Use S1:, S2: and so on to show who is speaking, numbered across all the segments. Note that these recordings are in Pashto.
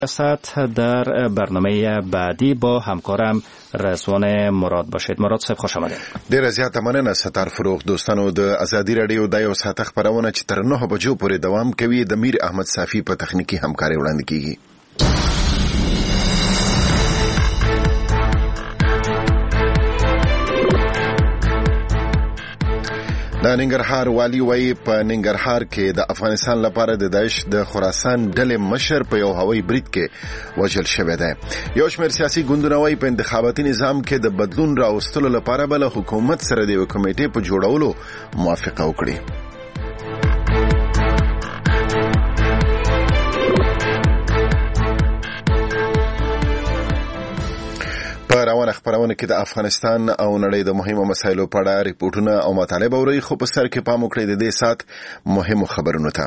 S1: است. در برنامه بعدی با همکارم رضوان مراد باشید. مراد صاحب خوش آمدید.
S2: ډیره زیاته مننه ستار فروغ. دوستانو، د ازادي رادیو د یو ساعت خبرونه چې تر 9 بجو پورې دوام کوي د میر احمد صافی په تخنیکی همکاري وړاندې کیږي. د ننګرهار والی وایي په ننګرهار کې د افغانستان لپاره د داعش د خراسان ډلې مشر په یو هوایي برید کې وژل شوی دی. یو شمېر سیاسي ګوندونه وایي په انتخاباتي نظام کې د بدلون راوستلو لپاره به له حکومت سره د یو کمیټې په جوړولو موافقه وکړي. په روانه خبرونه کې د افغانستان او نړۍ د مهمو مسایلو په اړه ریپورتونه او مطالب اورئ، خو په سر کې پام وکړئ د دې سات مهمو خبرونو ته.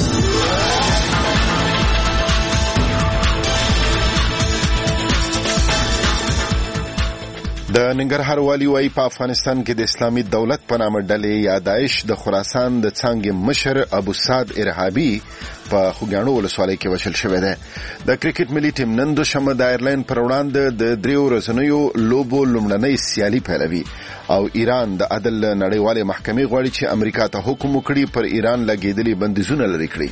S2: د ننګرهار والی وایي په افغانستان کې د اسلامي دولت په نامه ډلې یا داعش د خراسان د څانګې مشر ابو سعد ارهابي په خوګانو ولسوالۍ کې وژل شوی دی. د کرکټ ملي ټیم نن دوشنبه د آیرلند پر وړاندې د 3 ورځنیو لوبو لومړنۍ سیالي پیلوي او ایران د عدل نړیوالې محکمې غواړي چې امریکا ته حکم وکړي پر ایران لګېدلي بندیزونه لرې کړي.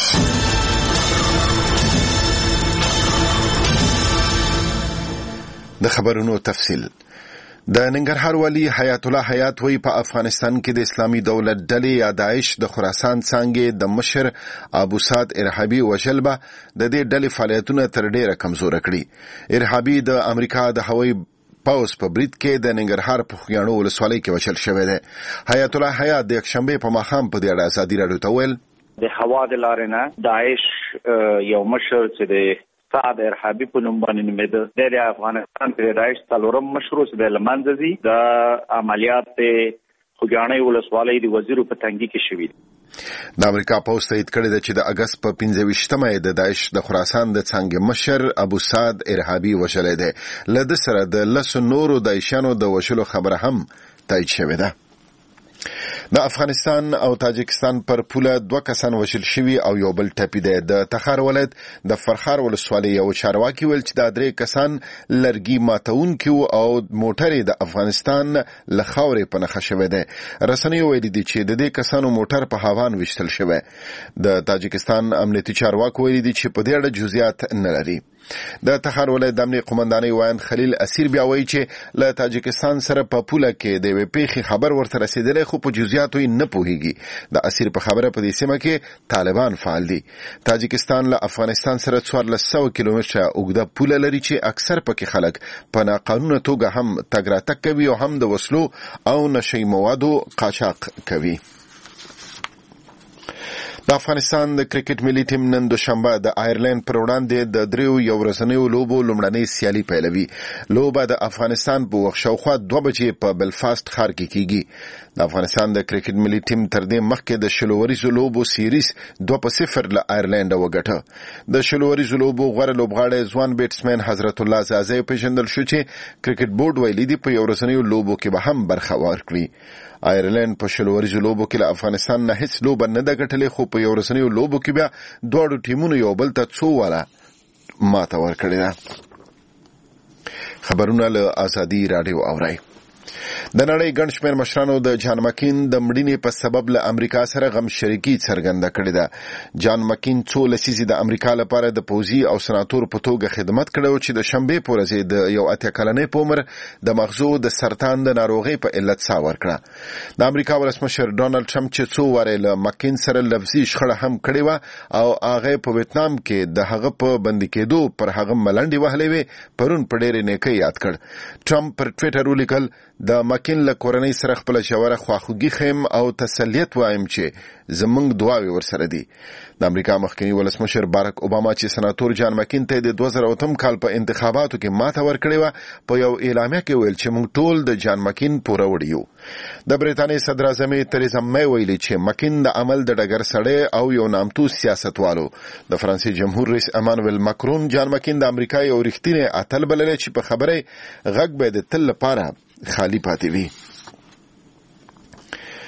S2: د خبرونو تفصیل. د ننګرهار والی حیات الله حیات وی په افغانستان کې د اسلامي دولت ډلې یا داعش د خراسان څانګې د مشر ابو سعد ارهابي وژل به د دې ډلې فعالیتونه تر ډیره کمزوره کړي. ارهابي د امریکا د هوایي پاوس په برید کې د ننګرهار په خوګانو ولسوالۍ کې وژل شوی دی. حیات الله حیات د یکشنبه په ماښام په دې اړه ازادي راډیو ته ویل
S3: د هوا د لارې نه داعش یو مشر چې د سعد ارهابي په نوم باندې نومېده د افغانستان په داعش څلورم مشر چې د لمنځي د عملیات خوګانۍ ولسوالۍ د وزیر په تنګي کې شوی.
S2: د امریکا پوسټ تایید کړی دی چې د اگست په 15مه د داعش د خراسان د څانګې مشر ابو سعد ارهابي وژل دی. له د سره د لس نورو داعشانو د وژلو خبره هم تایید شوې ده. د افغانستان او تاجکستان پر پوله 2 کسان وژل شوي او یو بل ټپي دی. د تخار ولایت د فرخار ولسوالۍ یو چارواکي ویل چې دا 3 کسان لرګي ماتونکي او موټر د افغانستان له خاورې په نښه شوی دی. رسنیو ویلي دي چې د دې کسانو موټر په هاوان وشتل شوی. د تاجکستان امنیتي چارواکو ویلي دي چې په دې اړه جزئیات نه لري. د تخار ولایت د امنیه قومندانۍ وایند خلیل اسیر بیا وایي چې له تاجکستان سره په پوله کې د یوې پیښې خبر ورته رسېدلی، خو په جزئیاتو یې نه پوهیږي. د اسیر په خبره په دې سیمه کې طالبان فعال دي. تاجکستان له افغانستان سره 1400 کیلومتره اوږده پوله لري چې اکثر پکې خلک په ناقانونه توګه هم تګ راتګ کوي او هم د وسلو او نشهیي موادو قاچاق کوي. د افغانستان د کرکټ ملي ټیم نن دوشنبه د آیرلند پر وړاندې د 3 ورځنیو لوبو لومړنۍ سیالي پیلوي. لوبه د افغانستان په وخت شاوخوا 2 بجې په بلفاست ښار کې کیږي. د افغانستان د کرکټ ملي ټیم تر دې مخکې د شلوریزو لوبو سیریز 2-0 له آیرلند وګټه. د شلوریزو لوبو غوره لوبغاړی ځوان بیټسمن حضرت الله زازی پیژندل شو چې کرکټ بورډ ویلي دی په ورځنیو لوبو کې به هم برخه ورکړي. آیرلند په شلوریزو لوبو کې له افغانستان نه هیڅ لوبه نه ده ګټلې، خو په ورځنیو لوبو کې بیا دواړو ټیمونو یو بل ته 2 واله ماته ورکړې ده. خبرونه له ازادي راډیو اورئ. د نړۍ ګڼ شمېر مشرانو د جان مکین د مړینې په سبب له امریکا سره غم شریکي څرګنده کړې ده. جان مکین 2 لسیزې د امریکا لپاره د پوځي او سناتور په توګه خدمت کړی و چې د شنبې په ورځ د 80 کلنۍ په عمر د مغزو د سرطان د ناروغۍ په علت ساه ورکړه. د امریکا ولسمشر ډونالد ټرمپ چې 2 واره له مکین سره لفظي شخړه هم کړې و او هغه په ویتنام کې د هغه په بندي کېدو پر هغه ملنډې وهلې وې، پرون په ډېرې نیکۍ یاد کړ. ټرمپ پر ټویټر ولیکل د مکین له کورنۍ سره خپل ژوره خواخوږي خیم او تسلیت وایم چې زمونږ دعاوې ورسره دي. د امریکا مخکنی ولسمشر باراک اوباما چې سناتور جان مکین ته د 2008 کال په انتخاباتو کې ماته ورکړې و، په یو اعلامیه کې ویل چې موږ ټول د جان مکین پوره وړ یو. د برېټانیا صدر اعظم تریزا مې ویلي چې مکین د عمل د ډګر سړی او یو نامتو سیاستوالو. د فرانسې جمهور رئیس امانویل ماکرون جان مکین د امریکا یو رښتینی اتل بللی چې په خبره غږ به د تل لپاره خالی پاتې وي.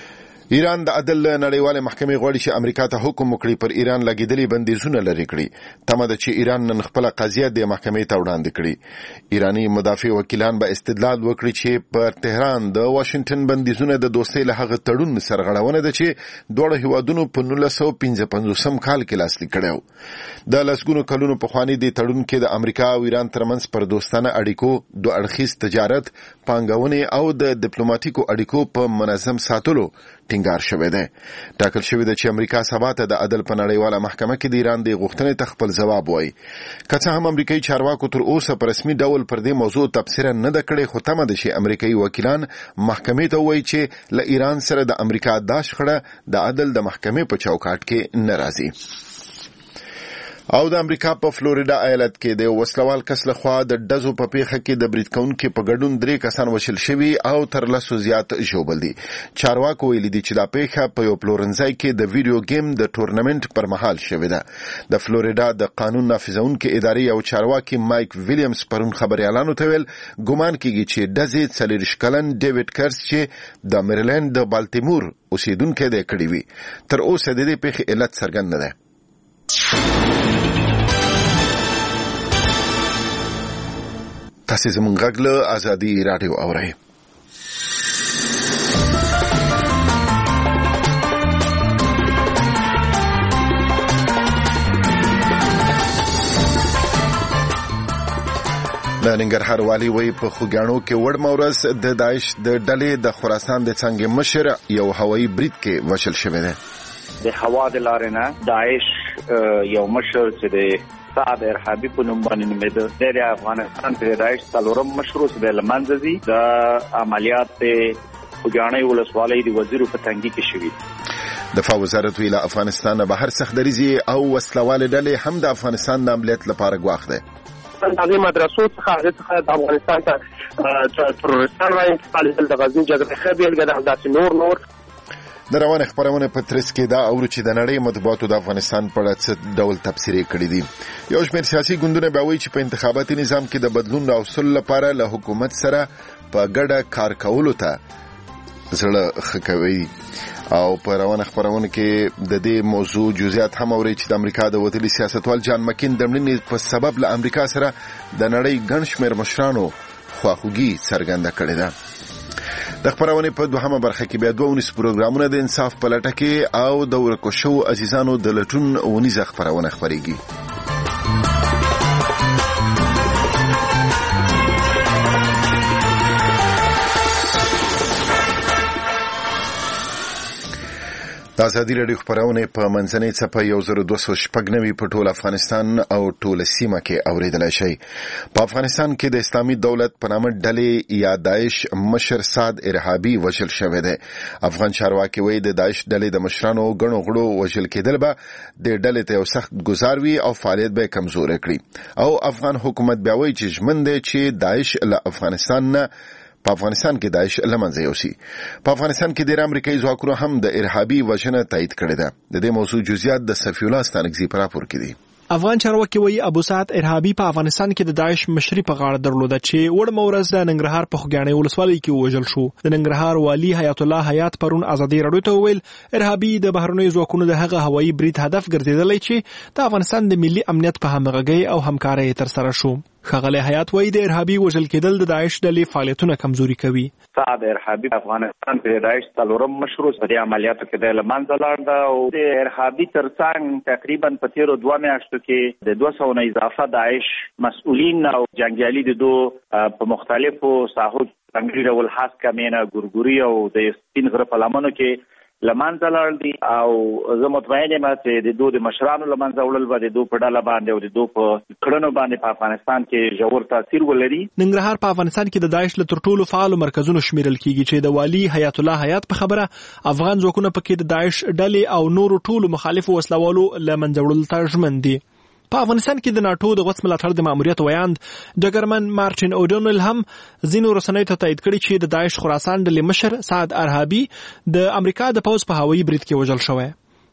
S2: ایران د عدل نړیواله محکمې غواړي چې امریکا ته حکم وکړي پر ایران لګیدلي بندیزونه لري کړي تمه ده چې ایران نن خپل قضیه د محکمې ته وړاندې کړي ایرانی مدافع وکیلان به استدلال وکړي چې پر تهران د واشنگټن بندیزونه د دوستۍ له هغه تړون سرغړونه ده چې دوه هیوادونو په 1955 کال کې لاسلیک کړو د لسګونو کلونو په خواني د تړون کې د امریکا او ایران ترمنځ پر دوستانه اړیکو دوه اړخیز تجارت پانګونې او د ډیپلوماټیکو اړیکو په منظم ساتلو ټینګار شوی دی ټاکل شوی دی چې امریکا سبا ته د عدل په نړیواله محکمه کې د ایران د غوښتنې ته خپل ځواب وایي که څه هم امریکایي چارواکو تر اوسه په رسمي ډول پر دې موضوع تبصره نه ده کړې خو تمه ده چې امریکایي وکیلان محکمې ته وایي چې له ایران سره د امریکا دا شخړه د عدل د محکمې په چوکاټ کې نه راځي او د امریکا په فلوریدا ایالت کې د وسلوال کس لخوا د ډزو په پیښه کې د برید کوونکو په ګډون 3 کسان وشل شوي او تر 100 زیات ژوبل دي چارواکو ویلي دي چې دا پیښه په یو پلورنځای کې د ویډیو گیم د ټورنمنت پر مهال شوې ده د فلوریدا د قانون نافذونکو ادارې او چارواکي مایک ویلیامز پرون خبريالانو ته ویل ګومان کیږي چې ډزې 40 کلن ډیوډ کرس چې د میریلند د بالټیمور اوسیدونکو دی کړی وي تر اوسه د دې پیښې علت څرګند نه ده تاسو زموږ غږ له ازادي رادیو اورئ د ننګرهار والي وی په خوګانو کې وړ مورز د داعش د ډلې د خراسان د څنګه مشر یو هوایي برید کې وشل شوی دی
S3: د هوا د لارې نه داعش یو مشر چې د سعد ارهابي په نوم باندې نومېده د افغانستان په داعش څلورم مشر د لمنځي د عملیات خوګانې ولسوالۍ د وزیر په تنګي کې شوی
S2: دفاع وزارت ویله افغانستان بهر سختدریزي او وسلوال ډلې هم د افغانستان د عملیات لپاره غواخ ده
S4: هغه مدرسو څخه د افغانستان ته ترورستان را انتقال د غزنی جګړه خبر ګرځي داسې نور
S2: د روانه خبرونه په ترڅ کې دا اورو چې د نړۍ مطبوعاتو د افغانستان په اړه څه ډول تبصرې کړې دي یو شمېر سیاسي ګوندونه به وایي چې په انتخاباتي نظام کې د بدلون راوستلو لپاره له حکومت سره په ګډه کار کولو ته زړه ښه کوي او په روانه خبرونه کې د دې موضوع جزئیات هم اوري چې د امریکا د وتلي سیاستوال جان مکین د مړینې په سبب له امریکا سره د نړۍ ګڼ شمېر مشرانو خواخوږي څرګنده کړې ده د خبرونه په دوهمه برخه کې بیا 2 پروګرامونه د انصاف په لټه کې او د ورکو شو عزیزانو د لټون ونیزه خبرونه خبريږي د ازادي رادیو خبرونه په منځنۍ څپه 1290 په ټول افغانستان او ټول سیمه کې اوریدل شي په افغانستان کې د اسلامي دولت په نامه ډلې یا داعش مشر سعد ارهابي وژل شوی دی افغان چارواکي وایي د داعش ډلې د مشرانو غنو غړو وژل کېدل به د ډلې ته یو سخت گزار وي او فعالیت به کمزور کړي او افغان حکومت بیا وایي چې ژمن دی چې داعش له افغانستان نه په افغانستان کې داعش لمنځه یوسي په افغانستان کې د امریکایي ځواکونو هم د ارهابي وژنه تایید کړې ده د دې موضوع جزئیات د صفی الله ستانکزي په راپور کې دي
S5: افغان چارواکي وایي ابو سعد ارهابي په افغانستان کې د داعش مشري په غاړه درلوده چې وړ مورز د ننګرهار په خوګانې ولسوالۍ کې وژل شو د ننګرهار والي حیات الله حیات پرون ازادي رادیو ته ویل ارهابي د بهرنیو ځواکونو د هغه هوایي برید هدف ګرځیدلی چې د افغانستان د ملي امنیت په همغږۍ او همکارۍ تر سره شو خغلی حیات وایي د ارهابي وژل کېدل د داعش ډلې فعالیتونه کمزوري کوي
S3: سعد ارهابي افغانستان په داعش څلورم مشر په دې عملیاتو کې د لمنځه لاړ دا او د ارهابي ترڅنګ تقریبا په تیرو 2 میاشتو کې د 200 نه اضافه داعش مسؤلین او جنگیالي د په مختلفو ساحو څنګه ډول خاص کمینه ګورګوري او د سپین غره په لمنو کې لمنځه لاړ دي او زه مطمئن یم چې د مشرانو لمنځه وړل به د په ډله باندې او د په کړنو باندې په افغانستان کې ژور تاثیر ولري
S5: ننګرهار په افغانستان کې د داعش له تر ټولو فعال مرکزونو شمیرل کیږي چې د والي حیات الله حیات په خبره افغان ځواکونه پکې د داعش ډلې او نورو ټولو مخالفو وسلوالو لمنځه وړل ته ژمن دي په افغانستان کې د ناتو د غوڅ ملاتړ د ماموریت ویاند ډګرمن مارټین اوډونل هم ځینو رسنیو ته تایید کړی چې د داعش خراسان ډلې مشر سعد ارهابي د امریکا د پوځ په هوایي برید کې وژل شوی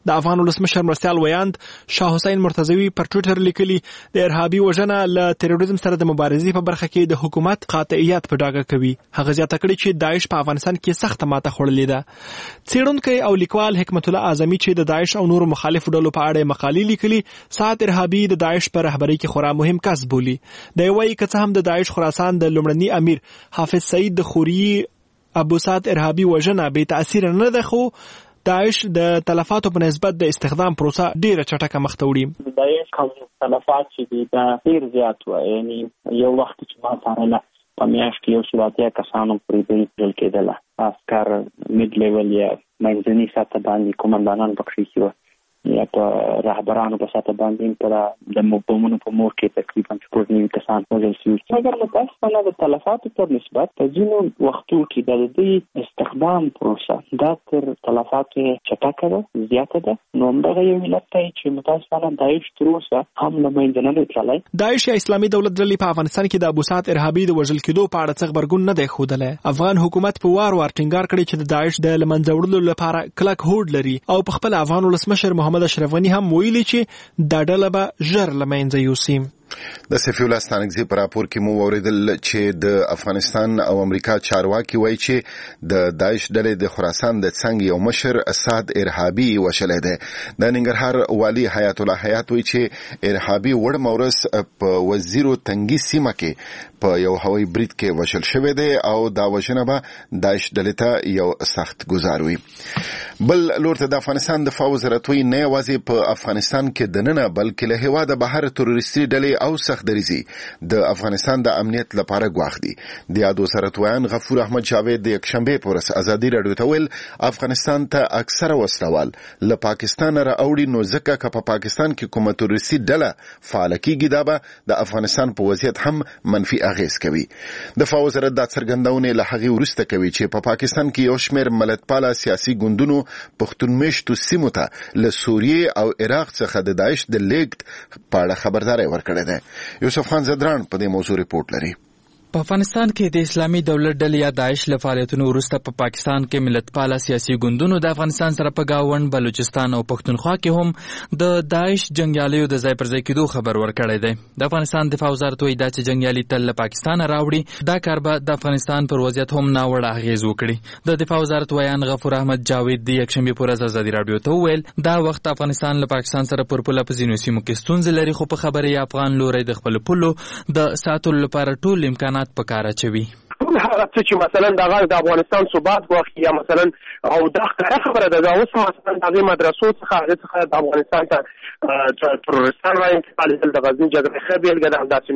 S5: د افغان ولسمشر مرستیال ویاند شاه حسین مرتضوی پر ټویټر لیکلي د ارهابي وژنه له تروریزم سره د مبارزې په برخه کې د حکومت قاطعیت په ډاګه کوي. هغه زیاته کړې چې داعش په افغانستان کې سخت ماته خوړلې ده. څېړونکی او لیکوال حکمت الله اعظمي چې د داعش او نورو مخالفو ډلو په اړه مقالې لیکلي، سعد ارهابي د داعش په رهبرۍ کې خورا مهم کس بولي. د وایي که څه هم د داعش خراسان د لومړني امیر حافظ سعید د خوري ابو سعد ارهابي وژنه بې تاثیر نه ده، خو داعش د تلفاتو په نسبت د استخدام پروسه ډیره چټکه مخ ته وړي.
S6: داعش کوم تلفات چې دا ډیر زیات و، یعنی یو وخت چې ما سره په میاشت کې یو څلاتیا کسانو پرې بریل کېدله، عسکر میډ لیول یا منځني سطح باندې کومندانان پکې و یا په رهبرانو په سطح باندې په د بمونو په مور کې تقریبا 4 کسان وژل شوي. مګر متاسفانه د تلفاتو پر نسبت په ځینو وختو کې د دې استخدام پروسه دا تر تلفاتو چټکه ده، زیاته ده. نو همدغه یو علت دی چې متاسفانه داعش تر اوسه هم له منځه نه دی تللی.
S5: داعش یا اسلامي دولت ډلې په افغانستان کې د ابو سعد ارهابي د وژل کېدو په اړه څه غبرګون نه دی ښودلی. افغان حکومت په وار ټینګار کړی چې د داعش د له منځه وړلو لپاره کلک هوډ لري او په خپل افغان ولسمشر محمد اشرف غني هم ویلي چې دا ډله به ژر له منځه یوسي.
S2: د سفیر الله ستانکزي په راپور کې مو اوریدل چې د افغانستان او امریکا چارواکي وایي چې د داعش ډلې د خراسان د څنګ یو مشر سعد ارهابي وشلی دی. د ننګرهار والي حیات الله حیات وایي چې ارهابي وړ مورس په وزیرو تنګي سیمه کې په یو هوایي برید کې وشل شوی دی او دا وژنه به داعش ډلې ته یو سخت ګزار وي. بل لور ته د افغانستان دفاع وزارت وایي نه یوازې په افغانستان کې دننه بلکې له هېواده بهر تروریستي ډلې او سختدریزي د افغانستان د امنیت لپاره ګواښ دي. د یاد وزارت ویان غفور احمد جاوید د یکشنبې په ورځ ازادي راډیو ته ویل افغانستان ته اکثره وسلوال له پاکستان راوړي، نو ځکه که په پاکستان کې کومه تروریستي ډله فعاله کیږي دا به د افغانستان په وضعیت هم منفي اغیز کوي. دفاع وزارت دا څرګندونه له هغې وروسته کوي چې په پاکستان کې یو شمېر ملتپاله سیاسي ګوندونو پښتون میشتو سیمو ته له سوریې او عراق څخه د داعش د لیږد په اړه خبرداری ورکړې ده. یوسف خان زدران په دې موضوع ریپورت لري.
S7: په افغانستان کې د اسلامي دولت ډلې یا داعش له فعالیتونو وروسته په پاکستان کې ملتپاله سیاسي ګوندونو د افغانستان سره په گاوند بلوچستان او پښتونخوا کې هم د داعش جنگیالیو د ځای پر ځای کېدو خبر ورکړی دی. د افغانستان دفاع وزارت وایي دا چې جنگیالي تل له پاکستان راوړي، دا کار به د افغانستان پر وضعیت هم ناوړه اغیز وکړي. د دفاع وزارت ویان غفور احمد جاوید د یکشنبې په ورځ ازادي راډیو ته وویل دا وخت افغانستان له پاکستان سره پر پوله په ځینو سیمو کې ستونزې لري، خو په خبره یې افغان لوری د خپل پولو د ساتلو لپاره ټول امکانات په کار اچوي.
S4: هغه څه چې مثلا د افغانستان ثبات واخلي یا مثلا او دا ښکاره خبره ده، دا اوس مثلا د مدرسو څخه د افغانستان ته تروریستان راانتقالېدل، د غزني جګړې ښه بېلګه ده، همداسې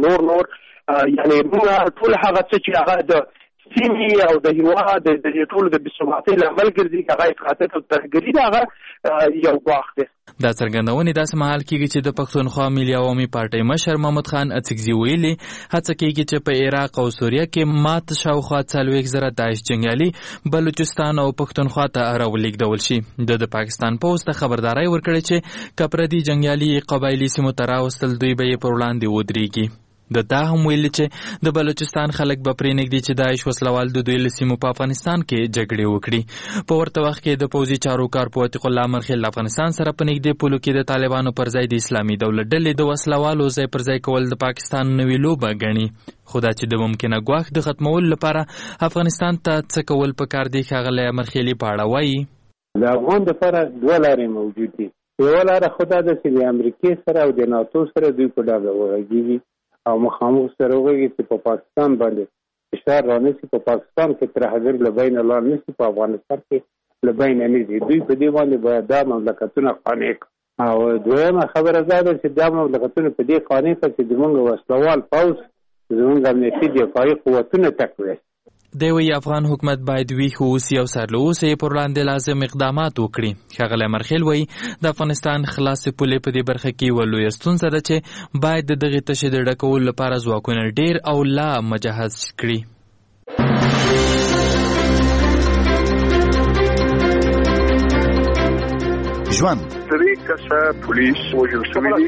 S4: نور یعنې موږ ټول هغه څه چې هغه د سیمې او د هېواد د ټولو د بېثباتۍ لامل ګرځي، هغه افراطیت او ترهګري ده، هغه یو ګواښ دی.
S7: دا څرګندونې داسې مهال کېږي چې د پښتونخوا ملي عوامي پارټۍ مشر محمد خان اڅکزي ویلي هڅه کېږي چې په عراق او سوریه کې مات شاوخوا 40,000 داعش جنګیالي بلوچستان او پښتونخوا ته راولېږدول شي. د پاکستان پوځ ته خبرداری ورکړې چې که پردي جنګیالي قبایلي سیمو ته راوستل دوی به یې پر وړاندې ودرېږي. دا هم ویلي چې د بلوچستان خلک به پرېنږدي چې داعش وسلوال د دوی له سیمو په افغانستان کې جګړې وکړي. په ورته وخت کې د پوځي چارو کارپو عتیق الله مرخیل افغانستان سره په نږدې پولو کې د طالبانو پر ځای د اسلامي دولت ډلې د وسلوالو ځای پر ځای کول د پاکستان نوې لوبه ګڼي. خو دا چې د ممکنه ګواښ د ختمولو لپاره افغانستان ته څه کول پکار دي، ښاغلی مرخیلي په اړه وایي
S8: د افغان دپاره دوه لارې موجود دي. یوه لاره خو دا ده چې د امریکې سره او د ناتو سره دوی په ډاګه وغږېږي او مخامخ سره وغږېږي چې په پاکستان باندې فشار رانیسي، په پاکستان کې ترهګر له بینه لاړ نشي، په افغانستان کې له بینه نه ځي. دوی په دې باندې باید دا مملکتونه قانع کړي. او دویمه خبره دا ده چې دا مملکتونه په دې قانع کړي چې زموږ وسلوال پوځ، زموږ امنیتي دفاعي قوتونه تقویه.
S7: دی وایي افغان حکومت باید ویښ واوسي او سر له اوسه یې پر وړاندې لازم اقدامات وکړي. ښاغلی مرخیل وایي د افغانستان خلاصې پولې په دې برخه کې یوه لویه ستونزه ده چې باید د دغې تشې د ډکولو لپاره ځواکونه ډېر او لا مجهز کړي.
S2: ژوند
S4: پولیس وژل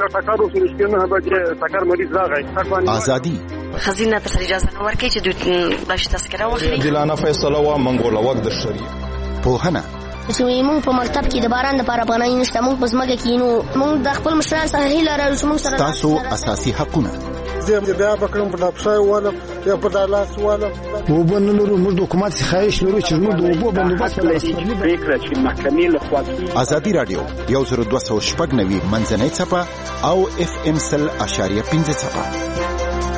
S4: شوي،
S2: ازادي
S9: خزینه ته اجازه نه ورکړي چې دوی راشي تذکره واخلي.
S10: عادلانه فیصله و منګوله وګ د شریعت
S2: پوهنه
S10: چې موږ په مکتب کې د باران لپاره پناه نشته، موږ په ځمکه کې نو موږ د خپل مشرانو څخه هیله لرو چې موږ سره
S2: تاسو اساسي حقونه
S11: زه بیا بکرم په داپشای ولم یا په دالاس ولم
S12: وبنلو موږ د حکومت خواهش لرو چې موږ د اوبو بندوبست
S13: پریکړه چې محکمې له خوا
S2: ازادي رادیو 10290 منځنۍ څپه او FM 100.5 څپه.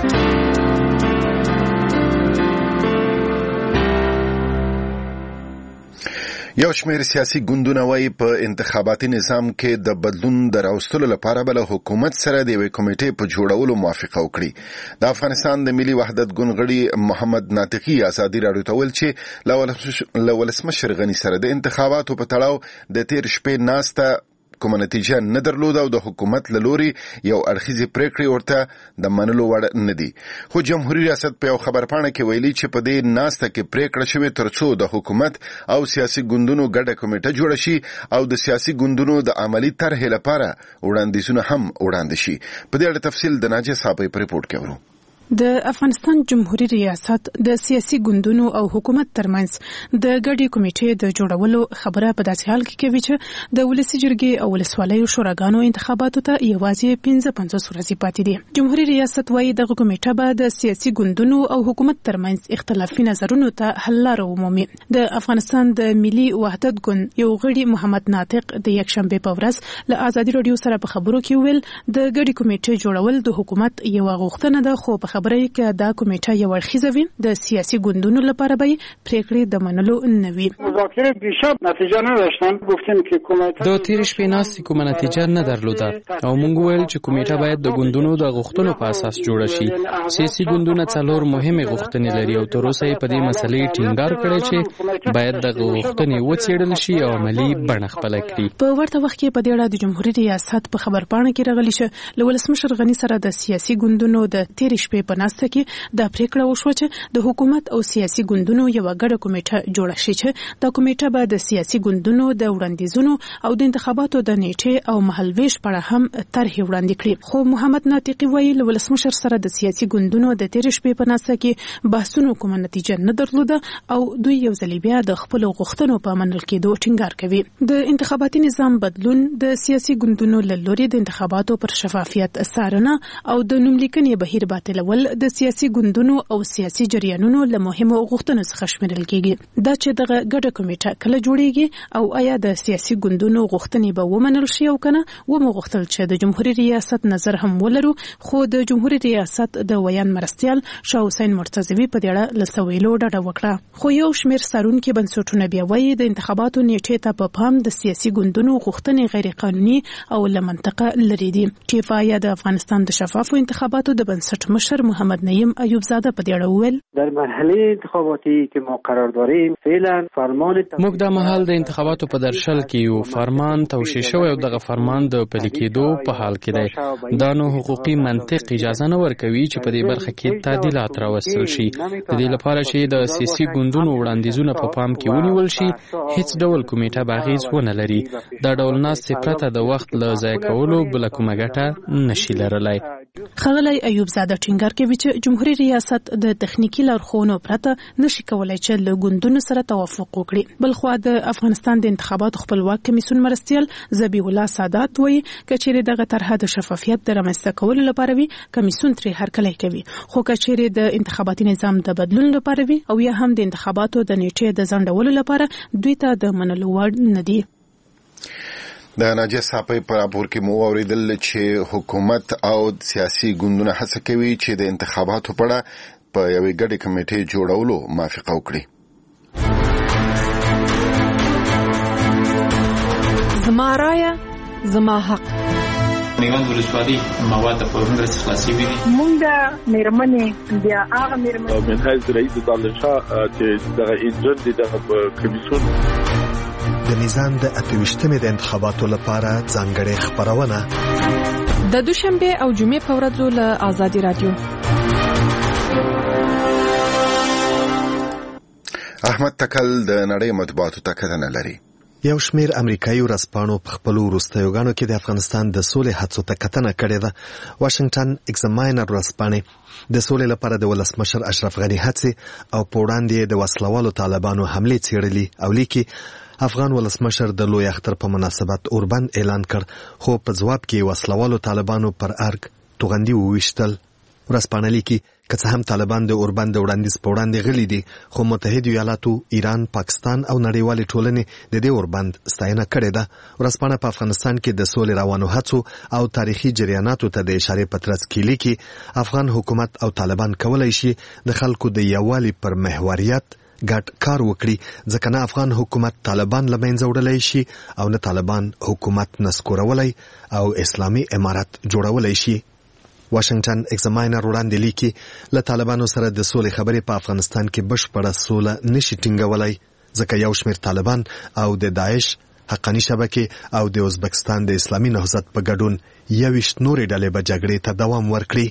S2: یو شمېر سیاسي ګوندونه وايي په انتخاباتي نظام کې د بدلون د راوستلو لپاره بل حکومت سره د یوې کمیټې په جوړولو موافقه وکړي. د افغانستان د ملي وحدت ګوند غړي محمد ناطقي ازادي راډیو ته ویل چې له ولسمشر غني سره د انتخاباتو په تړاو د تیر شپې ناسته کومه نتیجه نه درلوده او د حکومت له لوري یو اړخیزې پریکړې ورته د منلو وړ نه دي. خو جمهوریت ریاست په یو خبرپاڼه کې ویلي چې په دې ناسته کې پریکړه شوې ترڅو د حکومت او سیاسي ګوندونو ګډه کمیټه جوړه شي او د سیاسي ګوندونو د عملی طرحې لپاره وړاندیزونه هم وړاندې شي. په دې اړه تفصیل د ناجیه صاحب په ریپورت کې ورو.
S14: د افغانستان جمهوریت ریاست د سیاسي ګوندونو او حکومت ترمنځ د ګډې کمیټې د جوړولو خبره په داسې حال کې کوي چې د ولسي جرګې او ولسوالیو شوراګانو انتخاباتو ته یوازې 55 ورځې پاتې دي. جمهوریت ریاست وايي دغه کمیټه به د سیاسي ګوندونو او حکومت ترمنځ اختلافي نظرونو ته حل لاره ومومي. د افغانستان د ملي وحدت ګوند یو غړي محمد ناطق د یکشنبه په ورځ له ازادي رادیو سره په خبرو کې ویل د ګډې کمیټې جوړول د حکومت یو غوښتنه ده، خو په خبره کې دا کمیټه یو اړخیزه وي، د سیاسي ګوندونو لپاره به پریکړې د منلو نه وي.
S13: مذاکره دیشب نتیجه نداشتن، گفتیم که کمیټه
S15: د تیر شپې ناستې کومه نتیجه نه درلوده او موږ ویل چې کمیټه باید د ګوندونو د غوښتنو په اساس جوړه شي. سیاسي ګوندونه څلور مهمه غوښتنې لري او تر اوسه په دې مسلې ټینګار کړی چې باید د غوښتنې وڅېړل شي او عملی بڼه خپل کړي.
S14: په ورته وخت کې په دې اړه د جمهوریت ریاست په خبرپاڼه کې راغلی چې له ولسمشر غني سره د سیاسي ګوندونو د تیر شپې په ناسته کې دا پریکړه وشوه چې د حکومت او سیاسي ګوندونو یو ګډه کمیټه جوړه شي چې دا کمیټه به د سیاسي ګوندونو د وړاندیزونو او د انتخاباتو د نیټې او مهالویش په اړه هم طرحې وړاندې کړي. خو محمد ناطقي وایي له ولسمشر سره د سیاسي ګوندونو د تیر شپې په ناسته کې بحثونو کومه نتیجه نه درلوده او دوی یو ځل بیا د خپل غوښتنو په منل کېدو ټینګار کوي. د انتخاباتي نظام بدلون د سیاسي ګوندونو له لوري د انتخاباتو پر شفافیت څارنه او د نوملیکنې بهیر باطلول د سیاسي ګوندونو او سیاسي جریانونو له مهمو غوښتنو څخه شمیرل کېږي. دا چې دغه ګډه کمیټه کله جوړیږي او آیا د سیاسي ګوندونو غوښتنې به ومنل شي او کنه ومغوښتل چې د جمهوریت ریاست نظر هم ولرو. خو د جمهوریت ریاست د ویان مرستیال شاه حسین مرتضوی په دې اړه له سویلو ډډه وکړه. خو یو شمېر څارونکي بنسټونه بیا وایي د انتخاباتو نیټې ته په پام د سیاسي ګوندونو غوښتنې غیر قانوني او له منطقه لري دي. ټیفا د افغانستان د شفافو انتخاباتو د بنسټ مشر محمد نعیم ایوب زاده په دې اړه وویل
S6: در مرحله انتخاباتی که ما قرار داریم فعلا فرمان
S15: موږ د مهال د انتخاباتو په درشل کې یو فرمان توشیح شوی او دغه فرمان د پلي کېدو په حال کې دی. دا نو حقوقي منطق اجازه نه ورکوي چې په دې برخه کې تعدیلات راوستل شي. د دې لپاره چې د سیاسي ګوندونو وړاندیزونه په پام کې ونیول شي هیڅ ډول کمیټه باغیز ونه لري. دا ډول ناستې پرته د وخت له ضایع کولو بله کومه ګټه نشي لرلی.
S14: ښاغلی ایوب زاده ټینګار کوي چې جمهوریت ریاست د تخنیکی لارښوونو پرته نشي کولای چې له ګوندونو سره توافق وکړي. بلخوا د افغانستان د انتخاباتو خپلواک کمیسیون مرستیال ذبیح الله سادات وایي کچېرې دغه طرحه د شفافیت د رامنځته کولو لپاره وي کمیسیون ترې هرکلی کوي، خو کچېرې د انتخاباتي نظام د بدلون لپاره وي او یا هم د انتخاباتو د نیټې د ځنډولو لپاره دوی ته د منلو وړ نه دي.
S2: د ناجیه صاحب په راپور کې مو اوریدل چې حکومت او سیاسي ګوندونه هڅه کوي چې د انتخاباتو په اړه په یوې ګډې کمیټې جوړولو موافقه وکړي.
S16: زما رایه زما حق.
S17: میوند ولسوالي مواد په هندره خلاصي وي.
S18: مونږ د میرمنې بیا هغه میرمنې
S19: من حیث رئیس دانشاه چې دغه انجن دي دغه کمیسیون
S20: د نظام د 28مې د انتخاباتو لپاره ځانګړې خبرونه
S16: د دوشنبه او جمعې په ورځو له ازادي رادیو.
S2: احمد تکل د نړۍ مطبوعاتو ته کتنه لري.
S20: یو شمیر امریکایي ورځپاڼو په خپلو وروستیو ګڼو کې د افغانستان د سولې هڅو ته کتنه کړې ده. واشنګټن ایگزاماینر ورځپاڼې د سولې لپاره د ولسمشر اشرف غني هڅې او په وړاندې د وسلوالو طالبانو حملې څېړلي او لیکي افغان ولسمشر د لوی اختر په مناسبت اوربند اعلان کړ، خو په ځواب کې وسلوالو طالبانو پر ارګ توغندي وویشتل. ورځپاڼه لیکي که څه هم طالبان د اوربند د وړاندیز په وړاندې غلي دي، خو متحده ایالاتو، ایران، پاکستان او نړیوالې ټولنې د دې اوربند ستاینه کړې ده. ورځپاڼه په افغانستان کې د سولې روانو هڅو او تاریخي جریاناتو ته د اشارې په ترڅ کې لیکي افغان حکومت او طالبان کولی شي د خلکو د یووالي پر محوریت ګډ کار وکړي، ځکه نه افغان حکومت طالبان له منځه وړلی شي او نه طالبان حکومت نسکورولی او اسلامي امارت جوړولی شي. واشنګټن ایگزاماینر وړاندې لیکي له طالبانو سره د سولې خبرې په افغانستان کې بشپړه سوله نشي ټینګولی، ځکه یو شمیر طالبان او د داعش حقاني شبکې او د ازبکستان د اسلامي نهضت په ګډون 21 نورې ډلې به جګړې ته دوام ورکړي.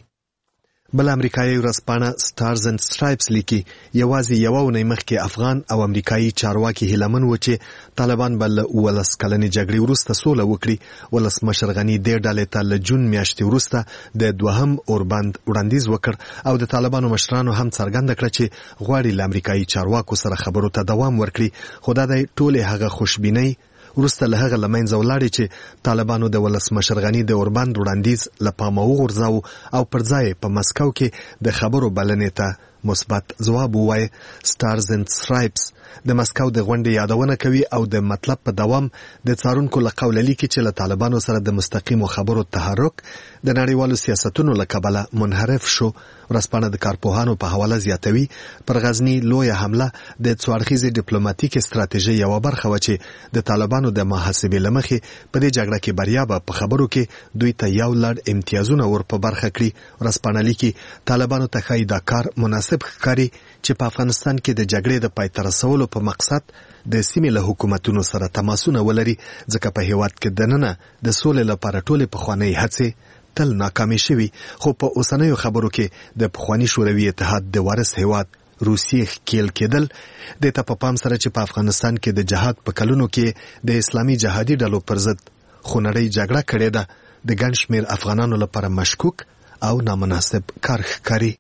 S20: بل امریکایي ورځپاڼه سټارز اینډ سټرایپس لیکي یوازې یوه اونۍ مخکې افغان او امریکایي چارواکي هیلمن و چې طالبان به له 11 کلنې جګړې وروسته سوله وکړي. ولسمشر غني دې ډلې ته له جون میاشتې وروسته د دوهم اوربند وړاندیز وکړ او د طالبانو مشرانو هم څرګنده کړه چې غواړي له امریکایي چارواکو سره خبرو ته دوام ورکړي، خو دا د ټولې هغه خوشبینۍ وروسته له هغه له منځه ولاړې چې طالبانو د ولسمشر غني د اوربند وړاندیز له پامه وغورځاوه او پر ځای په مسکو کې د خبرو بلنې ته مثبت ځواب ووایي. سټارز اینډ سټرایپس د مسکو د غونډې یادونه کوي او د مطلب په دوام د څارونکو له قوله لیکي چې له طالبانو سره د مستقیمو خبرو تحرک د نړیوالو سیاستونو له کبله منحرف شو. ورځپاڼه د کارپوهانو په حواله زیاتوي پر غزني لویه حمله د څو اړخیزې ډیپلوماټیکې ستراتیژۍ یوه برخه وه چې د طالبانو د محاسبې له مخې په دې جګړه کې بریا به په خبرو کې دوی ته یو لړ امتیازونه ور په برخه کړي. ورځپاڼه لیکي طالبانو ته ښایي دا کار مناسب ښکاري چې په افغانستان کې د جګړې د پای ته رسولو په مقصد د سیمې له حکومتونو سره تماسونه ولري، ځکه په هیواد کې دننه د سولې لپاره ټولې پخوانۍ هڅې تل ناکامې شوي، خو په اوسنیو خبرو کې د پخواني شوروي اتحاد د وارث هیواد روسیې ښکیل کېدل دې ته په پام سره چې په افغانستان کې د جهاد په کلونو کې د اسلامي جهادي ډلو پر ضد خونړۍ جګړه کړې ده د ګڼ شمېر افغانانو لپاره مشکوک او نامناسب کار ښکاري.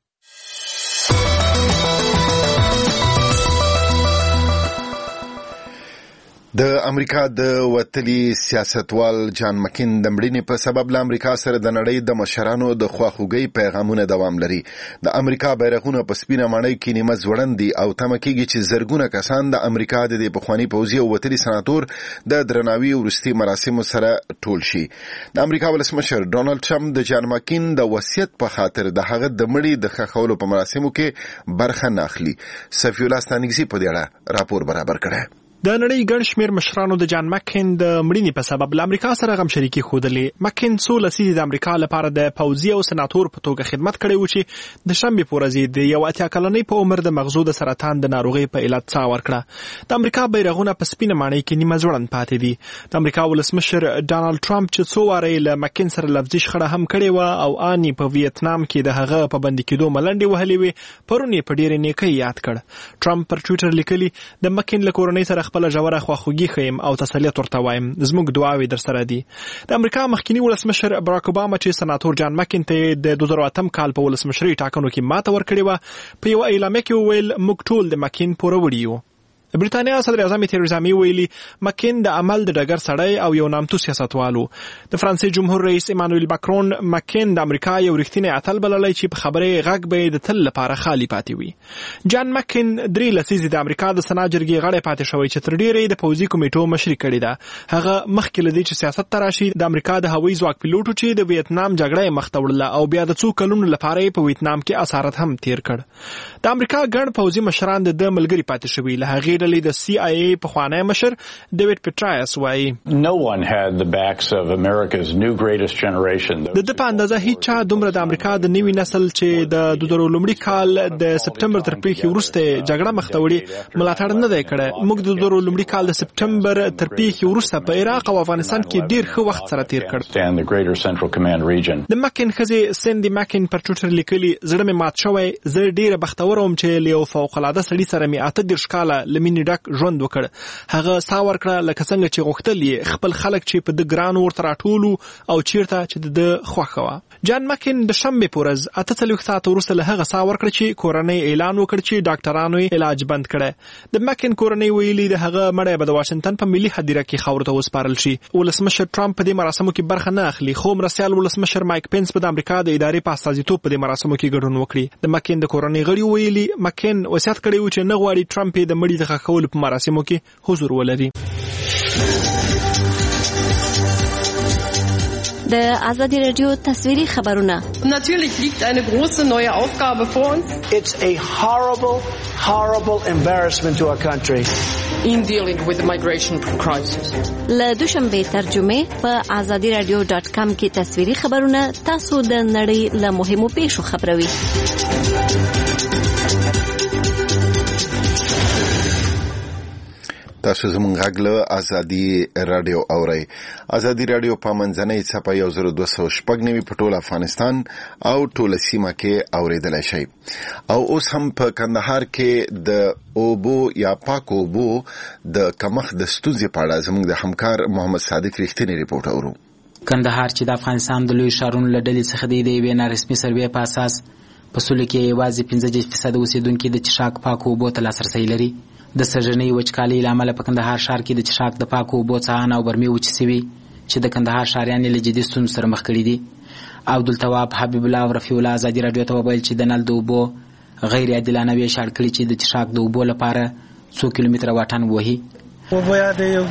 S2: د امریکا د وتلي سیاستوال جان مکین د مړینې په سبب له امریکا سره د نړۍ د مشرانو د خواخوږۍ پیغامونه دوام لري. د امریکا بیرغونه په سپینه ماڼۍ کې نیمه ځوړند دي او تمه کېږي چې زرګونه کسان د امریکا د دې پخواني پوځي او وتلي سناتور د درناوي وروستي مراسمو سره ټول شي. د امریکا ولسمشر ډونالد ټرمپ د جان مکین د وصیت په خاطر د هغه د مړي د ښخولو په مراسمو کې برخه نه اخلي. صفي الله ستانکزي په دې اړه راپور برابر کړی.
S5: د نړۍ ګڼ شمېر مشرانو د جان مکین د مړینې په سبب له امریکا سره غمشریکي ښودلې. مکین څو لسیزې د امریکا لپاره د پوځي او سناتور په توګه خدمت کړی و چې د شنبې په ورځ د 80 کلنۍ په عمر د مغزو د سرطان د ناروغۍ په علت څا ورکړه. د امریکا بیرغونه په سپینه ماڼۍ کې نیمه ځوړند پاتې دي. د امریکا ولسمشر ډانلډ ټرمپ چې څو واره له مکین سره لفظي شخړه هم کړې و او اني په ویتنام کې د هغه په بندي کېدو ملنډې وهلې وې، پرون یې په ډېرې نیکۍ یاد کړ. ټرمپ پر ټویټر لیکلي د مکین له کورنۍ سره خپل ژوره خواخوږي خیم او تسلیت ورته وایم، زموږ دعاوې در سره دي. د امریکا مخکنی ولسمشر براک اوباما چې سناتور جان مکین ته د 2008 کال په ولسمشرۍ ټاکنو کې ماته ورکړې و، په یو اعلامیه کې وویل موږ ټول د مکین پوروړي یو. برېټانیا صدر اعظم تریزا می ویلي مکین د عمل د ډګر سړی او یو نامتو سیاستوالو. د فرانسې جمهور رئیس ایمانوئل ماکرون مکین د امریکا یو رښتینی اتل بللی چې په خبرې غږ به د تل لپاره خالی پاتې وي. جان مکین 3 لسیزې د امریکا د سنا جرګې غړی پاتې شوی چې تر ډیرې د پوځي کمیټو مشري کړې ده. هغه مخکې له دې چې سیاست ته راشي د امریکا د هوایي ځواک پیلوټ چې د ویتنام جګړه یې مخ ته وړله او بیا د څو کلونو لپاره په ویتنام کې اسارت هم تیر کړ. د امریکا ګڼ پوځي مشران د ملګری پاتې شوي. له هغې ډلې د CIA پخوانی مشر ډیوډ پیټرایس وایي
S21: No one had the backs of America's new greatest generation.
S5: د په اندازه هیڅ چا دومره د امریکا د نوي نسل چې د 2000 کال د سپټمبر تر پیښې وروسته جګړه مخ ته وړي ملاتړ نه دی کړی. موږ د 2000 کال د سپټمبر تر پیښې وروسته په عراق او افغانستان کې ډیر ښه وخت سره تیر کړ. د مکین ښځې سندي مکین پر ټویټر لیکلي زړه مې مات شوی، زه ډیره بختوره وم چې له یو فوق العاده سړي سره مې 38 کاله له مینې ډک ژوند وکړ. هغه سا ورکړه لکه څنګه چې غوښتل یې خپل خلک چې په د ګران ورته راټولو او چیرته چې د خوښه وه. جان مکین د شنبې په ورځ 48 ساعته وروسته له هغه سا ورکړه چې کورنۍ اعلان وکړ چې ډاکټرانو یې علاج بند کړی. د مکین کورنۍ ویلي د هغه مړی به د واشنګټن په ملي هدیره کې خاورو ته وسپارل شي. ولسمشر ټرمپ په دې مراسمو کې برخه نه اخلي، خو مرستیال ولسمشر مایک پینس په د امریکا د ادارې په استازیتوب په دې مراسمو کې ګډون وکړي. د مکین د کورنۍ غړي ویلي مکین وصیت کړی و چې نه غواړي ټرمپ د مړي د ښخولو په مراسمو کې حضور ولري.
S9: د آزادی رادیو تصویری خبرونه.
S1: Natürlich liegt eine große neue Aufgabe vor uns.
S22: It's a horrible embarrassment to our country.
S1: In dealing with the migration crisis.
S9: له دوشنبه ترجمه په azadiradio.com کې تصویری خبرونه تاسو د نړۍ له مهمو پیښو خبروي.
S2: تاسو زموږ غږ له آزادي رادیو اورئ. آزادي رادیو په منځنۍ څپه 1290 په ټول افغانستان او ټول سیمه کې اوریدلای شئ. او اوس هم په کندهار کې د اوبو یا پاکو اوبو د کمښت د ستونزې په اړه زموږ د همکار محمد صادق رښتینی ریپورت اورو.
S23: کندهار چې د افغانستان د لوی ښارونو له ډلې څخه دی، د یوې نارسمي سروې په اساس په سولو کې یوازې 15% اوسیدونکي د چشاک پاکو اوبو ته لاسرسی لري. د سږنۍ وچکالۍ له امله په کندهار ښار کې د چشاک د پاکو اوبو څاهن او برمې وچې سوي چې د کندهار ښاریان له جدي ستونزو سره مخ کړي دي. عبدالتواب حبیب الله او رفیع الله ازادي راډیو ته وویل چې د نل د اوبو غیر عادلانه ویش اړ کړي چې د چشاک د اوبو لپاره 100 کیلومتره واټن وهي.
S24: اوبه یا د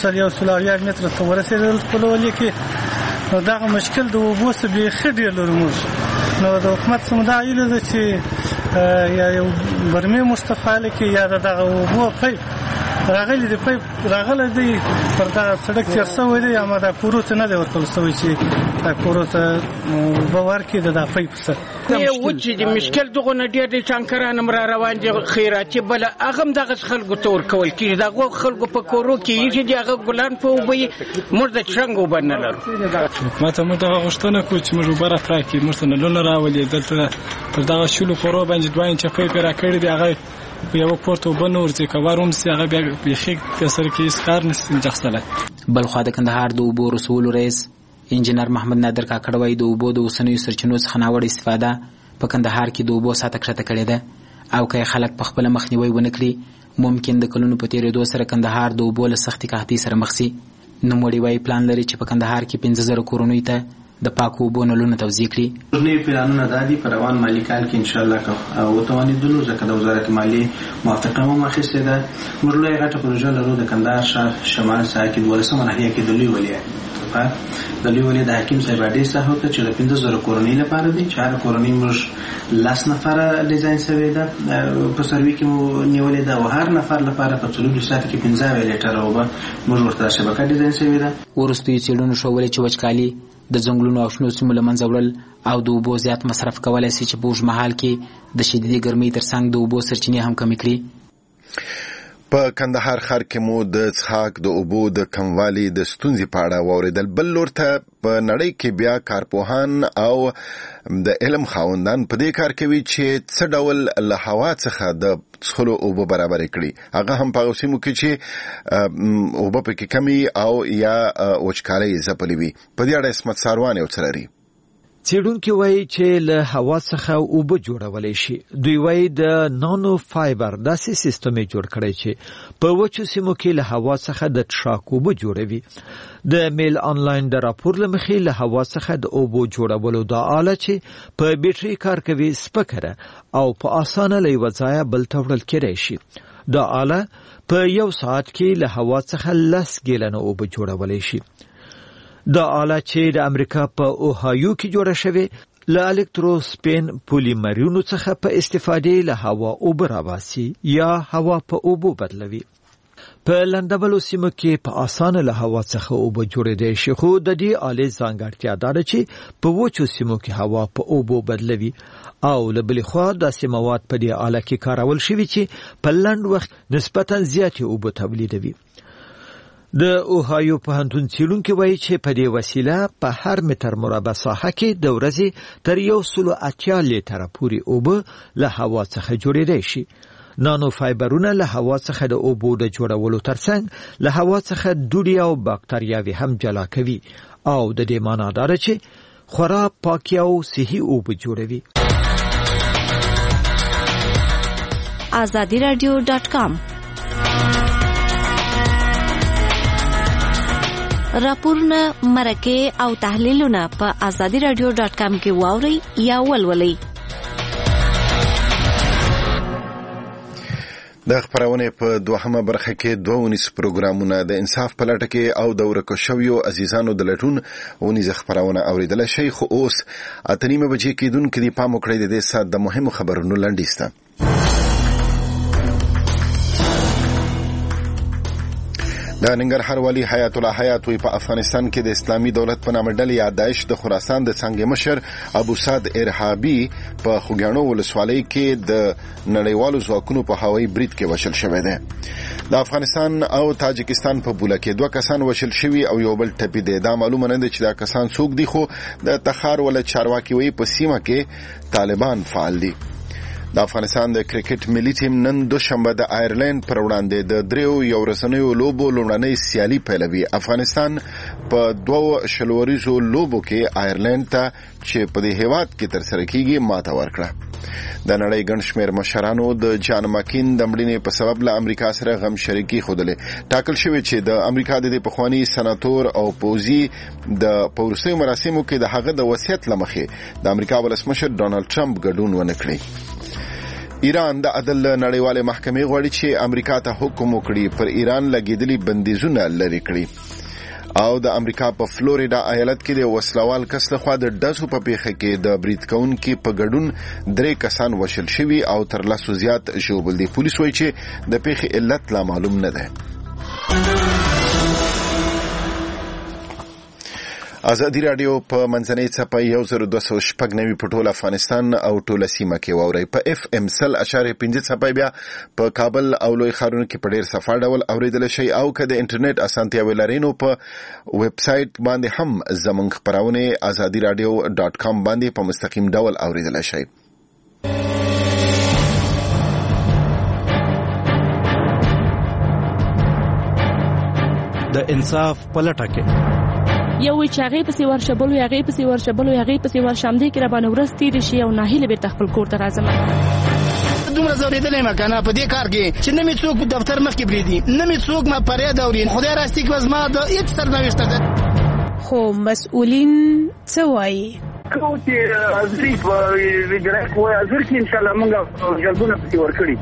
S24: 1.5 متره ته ورسېدل په لولې کې، نو دغه مشکل د اوبو څخه بیخي ډېر لرو موږ. نو د حکومت څخه دا هیله ده چې یا یو برمې مستفاله کې یا دغه اوبو پایپ راغلی دی، پایپ راغلی دی پر دغه سړک تېر شوی دی، اما دا کورو ته نه دی ورکړل شوی چې دا کورو ته اوبه ورکړي د دا پایپ سره.
S25: وچې دي مشکل دغه نه ډېر دی، ټانکران هم را روان دي خیراتي، بله هغه هم دغه خلکو ته ورکول کېږي. د هغو خلکو په کورو کې ایښي دي، هغه ګلان په اوبه یې، موږ د چرنګ اوبه نه لرو.
S26: حکومت ته موږ دغه غوښتنه کوو چې موږ اوبه راکړي، موږ ته نلونه راولي. دلته پر دغه شلو کورو باندې 2 انچه پایپ را کړی دی، هغه یو پورته اوبه نه ورځي، که ور هم سي هغه بیا بیخي کسر کې هېڅ کار نشي انجاخصلی.
S23: بلخوا د کندهار د اوبو رسولو رئیس انجینر محمد نادر کاکړ وایي د اوبو د اوسنیو سرچینو څخه ناوړه استفاده په کندهار کې د اوبو سطحه کښته کړې ده، او که خلک په خپله مخنیوی ونه کړي ممکن د کلونو په تېرېدو سره کندهار د اوبو له سختې قحطۍ سره مخ سي. نوموړي وایي پلان لري چې په کندهار کې 15,000 کورنیو ته د پاکو اوبو نلونه توزیع کړي.
S27: نوي پلانونه دا دي په روان مالي کال کې انشاءالله که وتوانېدلو، ځکه د وزارت مالیې موافقه هم اخیستې ده. موږ لویه غټه پروژه لرو د کندهار ښار شمال ساحه کې 12مه ناحیه کې د لوی ولیعه د لوی ولیعه د حکیم صاحب اډې ساحو ته چې د 15,000 کورنۍ لپاره دي، چې هره کورنۍ موږ 10 نفره ډیزاین شوې ده په سروي کې مو نیولې ده، او هر نفر لپاره په 24 ساعت کې 15 لیټره اوبه موږ ورته شبکه ډیزاین شوې ده.
S23: وروستیو څېړنو ښودلې چې وچکالي د ځنګلونو او شنو سیمو له منځه وړل او د اوبو زیات مصرف کولی شي چې په اوږد مهال کې د شدیدې ګرمۍ ترڅنګ د اوبو سرچینې هم کمې کړي.
S2: په کندهار ښار کې مو د څښاک د اوبو د کموالي د ستونزې په اړه واورېدل. بل لور ته په نړۍ کې بیا کارپوهان او د علم خاوندان په دې کار کوي چې څه ډول له هوا څخه د څښلو اوبه برابرې کړي، هغه هم په هغو سیمو کې چې اوبه پکې کمې او یا وچکالۍ ځپلې وي. په دې اړه عصمت ساروان یو څه لري.
S28: څېړونکي وایي چې له هوا څخه اوبه جوړولی شي. دوی وایي د نانو فایبر داسې سیستم یې جوړ کړی چې په وچو سیمو کې له هوا څخه د څښاک اوبه جوړوي. د میل آنلاین د راپور له مخې له هوا څخه د اوبو جوړولو دا آله چې په بیټرۍ کار کوي سپکه ده او په اسانه له یوه ځایه بل ته وړل کېدی شي. دا آله په 1 ساعت کې له هوا څخه 10 ګیلنه اوبه جوړولی شي. دا آله چې د امریکا په اوهایو کې جوړه شوې له الکتروسپین پولیمرونو څخه په استفادې له هوا اوبه راباسي یا هوا په اوبو بدلوي. په لندبلو سیمو کې په اسانه له هوا څخه اوبه جوړېدای شي، خو د دې آلې ځانګړتیا دا ده چې په وچو سیمو کې هوا په اوبو بدلوي او له بلې خوا داسې مواد په دې آله کې کارول شوي چې په لنډ وخت نسبتاً زیاتې اوبه تولیدوي. د اوهایو پوهنتون څېړونکي وایي چې په دې وسیله په هر متر مربع ساحه کې د ورځې تر 180 لیټره پورې اوبه له هوا څخه جوړېدای شي. نانو فایبرونه له هوا څخه د اوبو د جوړولو ترڅنګ له هوا څخه دوړې او باکتریاوې هم جلا کوي او د دې معنا دا چې خورا پاکي او صحي اوبه جوړوي.
S9: azadiradio.com راپورونه، مرکه او تحلیلونه په azadiradio.com کې واورئ یا ولولئ.
S2: د خبرونه په دوهمه برخه کې 2 پروګرامونه د انصاف په لټه کې او د ورکو شویو عزیزانو د لټون ونیز خبرونه اوریدل شي. خو اوس اتنیمه بجې کې دونکو دی پام وکړئ د دې سات د مهمو خبرونو لنډیسته. د ننګرهار والی حیات الله حیات په افغانستان کې د اسلامي دولت په نامه ډلې یا داعش د خراسان د څنګه مشر ابو سعد ارهابي په خوګیاڼو ولسوالۍ کې د نړیوالو ځواکونو په هوایي برید کې وشل شوی دی. د افغانستان او تاجکستان په بوله کې 2 کسان وشل شوي او یو بل ټپي دي. دا معلومه نه ده چې دا کسان څوک دي، خو د تخار ول چارواکي وي په سیمه کې طالبان فعال دي. د افغانستان د کرکټ ملي ټیم نن دوشنبه د آیرلند پر وړاندې د دریو یو رسنیو لوبو لومړنۍ سیالي پیلوي. افغانستان په 2 شلوریزو لوبو کې آیرلند ته چې په دې هیواد کې ترسره کیږي ماته ورکړه. د نړۍ ګڼ شمېر مشرانو د جان ماکین د مړینې په سبب له امریکا سره غم شریکي خوده. ټاکل شوی چې د امریکا د پخوانی سناتور او پوزي د پورسي مراسمو کې د هغه د وصیت لمخې د امریکا ولسمشر ډونالد ټرمپ ګډون ونه کړی. ایران د عدل نړیواله محکمې غواړي چې امریکا ته حکم وکړي پر ایران لګیدلي بندیزونه لري کړي. او د امریکا په فلوریدا ایالت کې د وسلوال کس لخوا د ډزو په پیښه کې د برید کوونکو په ګډون 3 کسان وشل شوي او تر 100 زیات ژوبل دي. پولیس وایي چې د پیښې علت لا معلوم نه ده. ازادي رادیو په منځنۍ څپه 1290 په ټول افغانستان او ټول سیمه کې واوري. په اف ام 100.5 څپه بیا په کابل او لوی ښارونو کې په ډیر صفه ډول اوریدل شي او که د انټرنیټ اسانتیا ولرینو په ویب سټ باندې هم زمونږ خبرونه azadiradio.com باندې په مستقیم ډول اوریدل شي.
S3: د انصاف پلټه کې
S4: یو چاغې پسې ورشبلو یاغې پسې ورشبلو یاغې پسې ورشامدې کې را باندې ورځ تیر شي او ناهیله به تخپل کور ته راځم.
S7: دومره زوریدلې ما کنه په دې کار کې چې نه می څوک دفتر مخ کې بریدي، نه می څوک ما پرې دورین. خدای راستي کې وزما د هیڅ سرنوشت ده.
S14: خو مسؤلین څه وایي؟
S18: کو چې ازری په ویډرک وای ازر کې ان شاء الله موږ جلبونه پسې ورکړي.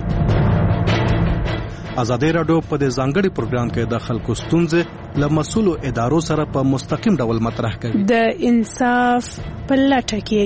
S3: ازادي رادیو په دې ځانګړي پروګرام کې د خلکو ستونزې له مسؤلو ادارو سره په مستقیم ډول مطرح کوي.
S14: د انصاف په لټه کې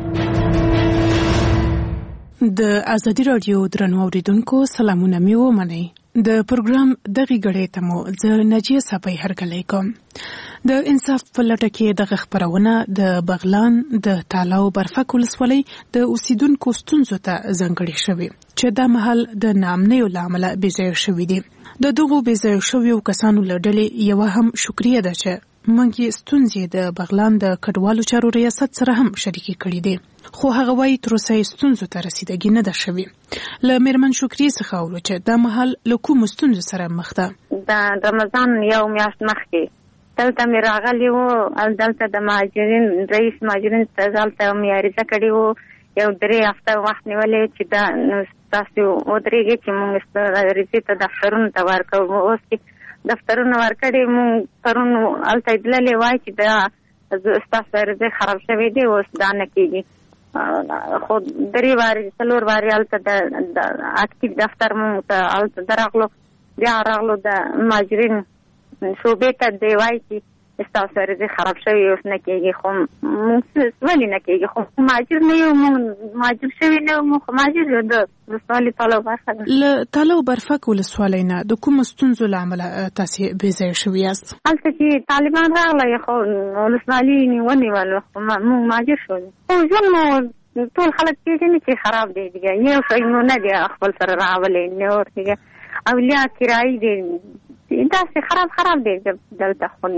S14: د ازادي رادیو درنو اوریدونکو سلامونه مې ومنئ. د پروګرام دغه غړې ته مو زه نجیه صاحب هرکلی کوم. د انصاف په لټه کې د خبرونه د بغلان د تالاو برفک ولسوالۍ د اوسیدونکو ستونزو ته ځانګړې شوې چې دا محل د نامنیو لامل بېځایه شوې دي. د دغو بېځایه شویو کسانو له ډلې یو هم شکریه ده چې منګي ستونزې د بغلان د کډوالو چارو ریاست سره هم شریکي کړې دي. خو هغه وايي تر اوسه ستونزو ته رسیدګي نه ده شوې. له میرمن شکریه څخه اورو چې دا محل له کومو ستونزو سره مخ ده.
S8: د رمضان یو میاشت مخکې دلته مې راغلی وو، دلته د مهاجرین رئیس مهاجرین ته دلته مې عریضه کړې وو، یو 3 هفته وخت نیولې چې دا تاسو ودرېږئ چې موږ عریضې ته دفترونو ته ورکوو. اوس چې دفترونه ورکړې موږ پرون هلته تللې وای چې دا ستاسو عریضې خراب شوې دي، اوس دا نه کېږي. خو 3 وارې 4 وارې هلته د اکټیو دفتر موږ ته هلته درغلو، بیا راغلو د مهاجرین صوبې ته دی وای چې ستاسو عریضې خراب شوې اوس نه کېږي. خو موږ ولې نه کېږي؟ خو مهاجر نه یو، موږ مهاجر شوي نه یو، موږ مهاجر یو. د ولسوالۍ تالاو برخه ده.
S14: له تالاو برفک ولسوالۍ نه د کومو ستونزو له امله تاسې بېځایه شوي یاست؟
S8: هلته چې طالبان راغله خو ولسوالي ونیولو، خو موږ مهاجر شولو. خو ژوند مو ټول خلک پېژني چې خراب دی. یو شی مو نه دی خپل سره راولی، نور اولیا کرایي دی، داسې خراب دی دلته. خو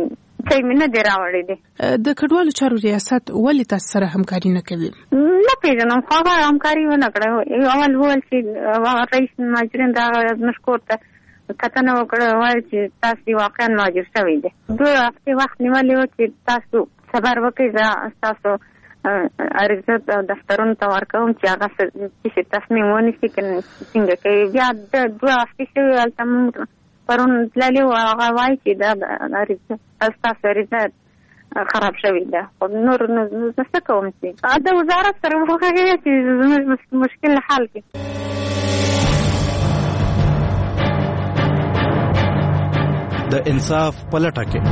S8: څه مې نه دی راوړی دی.
S14: د کډوالو چارو ریاست ولې تاسو سره همکاري نه کوي؟
S8: نه پیژنم، خو هغه همکاري ونه کړه. اول وویل چې رئیس مهاجرین راغی زموږ کور ته کتنه وکړه، وایي چې تاسو واقعا مهاجر شوي دي. 2 هفتې وخت نیولی و چې تاسو صبر وکړئ، زه ستاسو عریضه دفترونو ته ورکوم چې هغه څه تصمیم ونیسي که څنګه کوي. بیا 2 هفتې شوي هلته مونږ پرون تللي وو، هغه وایي چې دا ستاسو عریضه خراب شوې ده. خو نور زه څه کوم چې د وزارت سره وغږېږي چې زموږ مشکل حل کړي.
S3: د انصاف په لټه کې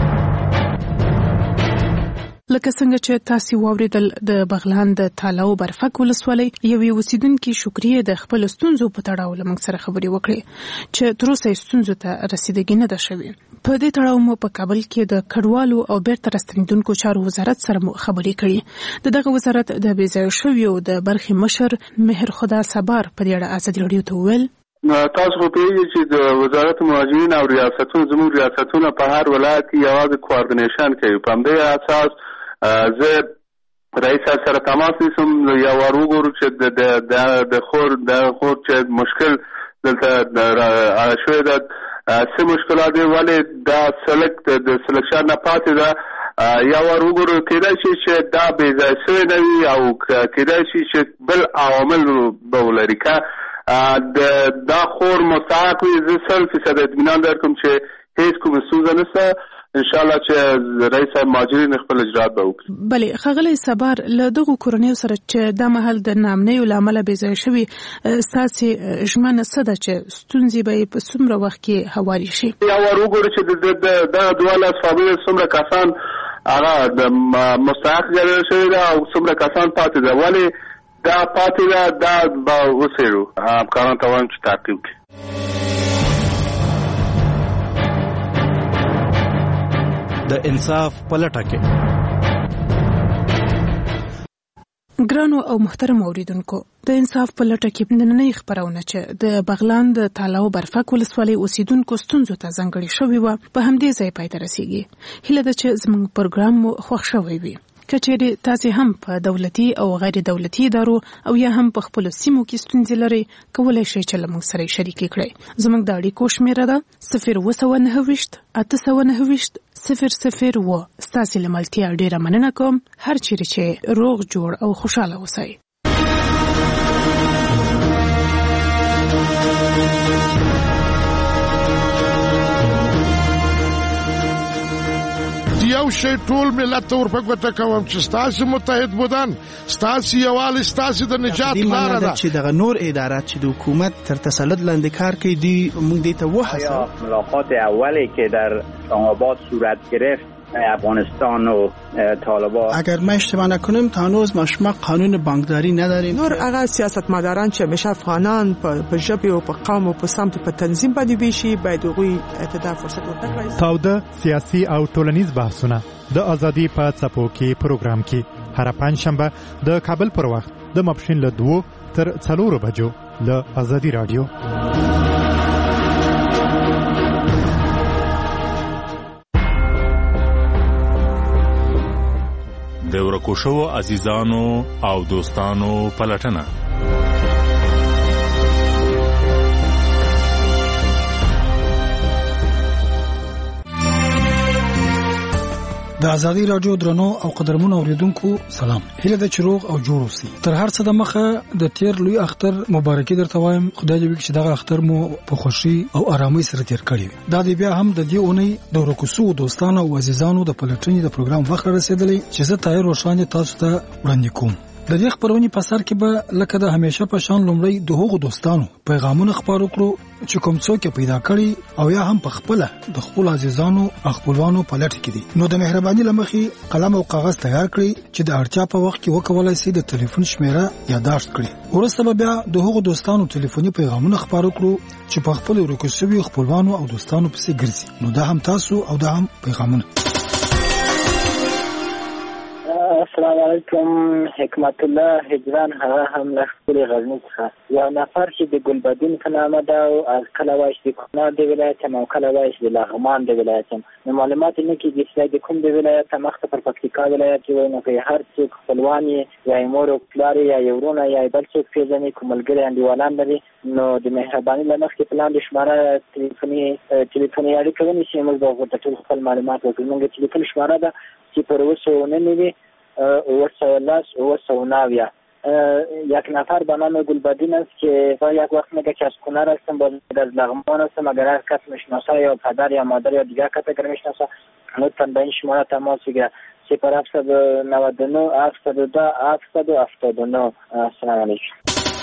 S14: لکه څنګه چې تاسو واوریدل د بغلان د تالاو برفک ولسوالۍ یوې اوسیدونکو شکریه د خپل ستونزو په تړاو لمنګ سره خبرې وکړې چې تر اوسه ستونزو ته رسیدګي نه ده شوې. په دې تړاو مو په کابل کې د کډوالو او بیرته راستنیدونکو چارو وزارت سره خبرې کړې. دغه وزارت د بېځایه شویو د برخې مشر مهر خدا صبر په اړه ازادي راډیو ته وویل
S6: تاسو خو پیږئ چې د وزارت مهاجرین او ریاستونو زموږ ریاستونه په هر ولایت کې یوازې کوارډینیشن کوي. په همدې اساس زه رئیس سره تماس نیسم یا وګورو چې د خور چې مشکل دلته شوی ده، څه مشکلات دي، ولې دا د سلکشن نه پاتې ده، یا وګورو کېدای شي چې دا بېځایه شوی نه وي او کېدای شي چې بل عوامل به ولري. که دا خور مستحق وي، زه 100% اطمینان درکوم چې هیڅ کومه ستونزه نشته. ان شاء الله چې رئیس مهاجرین خپل اجرات به وکړي.
S14: بلې ښاغلی صبر، له دغو کورنیو سره چې دا مهال د ناامنیو له امله بېځایه شوي ستاسې ژمنه څه ده چې ستونزې به یې په څومره وخت کې هواري شي؟
S6: یا وګورو چې دا 12 فامیل څومره کسان هغه مستحق ګڼل شوي ده او څومره کسان پاتې ده. ولې دا پاتې ده دا به وڅېړو، همکارانو ته وایم چې تعقیب کړي.
S3: د انصاف په لټه کې
S14: ګرانو او محترم اوریدونکو، د انصاف په لټه کې نننۍ خبرونه چې د بغلان د تالاو برفک ولسوالۍ اوسیدونکو ستونزو ته ځانګړې شوې وه په همدې ځای پای ته رسیږي. هیله ده چې زموږ پروګرام مو خوښ شوی وي. که چیرې تاسې هم په دولتي او غیر دولتي ادارو او یا هم په خپلو سیمو کې ستونزې لرئ، کولی شئ چې له موږ سره یې شریکې کړئ. زموږ د اړیکو شمېره ده 0998 898 001. ستاسې له ملتیا ډېره مننه کوم. هر چیرې چې روغ جوړ او خوشحاله اوسئ.
S10: یو شی ټول ملت ته ورپګوته کوم چې ستاسو متحد بودن، ستاسو یووالی، ستاسو د نجات لاره ده.
S11: چې دغه نور ادارات چې د حکومت تر تسلط لاندې کار کوي دی موږ دې ته وهڅوو.
S12: ملاقات اولی که در اسلام‌آباد صورت گرفت افغانستان و طالبان،
S11: اگر ما اشتباه نکنیم تا هنوز ما شما قانون بانکداری نداریم.
S16: نور هغه سیاستمداران چې همیشه افغانان په ژبه او په قوم او په سمت په تنظیم باندې بشي، باید هغوی ته فرصت ورکړي.
S13: تاوده سیاسي او ټولنیز بحثونه د ازادي په څپو کې پروګرام کې هر پنځشنبه د کابل پر وخت د ماپښین له 2 تر 4 بجو له ازادي رادیو.
S15: د ورکو شوو عزیزانو او دوستانو پلټنه.
S17: د ازادي رادیو درنو او قدرمنو اوریدونکو سلام. هیله ده چې روغ او جوړ اوسئ. تر هر څه د مخه د تیر لوی اختر مبارکي درته وایم. خدای دې وکړي چې دغه اختر مو په خوشي او آرامۍ سره تیر کړی. دا دې بیا هم د دې اونۍ د ورکو شوو دوستانو او عزیزانو د پلټنې د پروګرام وخت رسیدلی چې زه طاهر روښانه تاسو ته وړاندې کوم. د دې خبرونې په سر کې به لکه د همیشه په شان لومړی د هغو دوستانو پیغامونه خبرو کړو چې کوم څوک پیدا کړي او یا هم په خپل د خپل عزیزانو او خپلوانو په لټه کې دي. نو د مهرباني لمخې قلم او کاغذ تیار کړئ چې د اړتیا په وخت کې وکولای شي د ټلیفون شمیره یادداشت کړئ. ورسته بیا د هغو دوستانو ټلیفوني پیغامونه خبرو کړو چې په خپل ورکو شوي خپلوانو او دوستانو پسې ګرځي. نو دا هم تاسو او دا هم پیغامونه.
S1: السلام علیکم. حکمت الله هجران هغه هم له خپلې غزني څخه یو نفر چې د ګلبدین په نامه ده او از کله وایي چې د کونړ د ولایت یم او کله وایي چې د لغمان د ولایت یم. نو معلومات یې نه کېږي چې د کوم د ولایت مخته پر پکتیکا ولایت کې وایي. نو که هر څوک خپلوان یې یا یې مور او پلار یې یا یې ورونه یا یې بل څوک پېژني کوم ملګري انډیوالان لري نو د مهرباني له مخکې په لاندې شماره تلیفوني اړیکه ونیسي. موږ به ورته ټول خپل معلومات ورکړو. موږ ټلیفون شماره ده چې پر 999 999. یک نفر به نام گلبدین است که یک وقت میگه که از کنر هستم باز از لغمان هستم. اگر هر کس میشناسه یا پدر یا مادر یا دیگر کس اگر میشناسه لطفا به این شماره تماس بگیره 0799 702 779. السلام علیکم.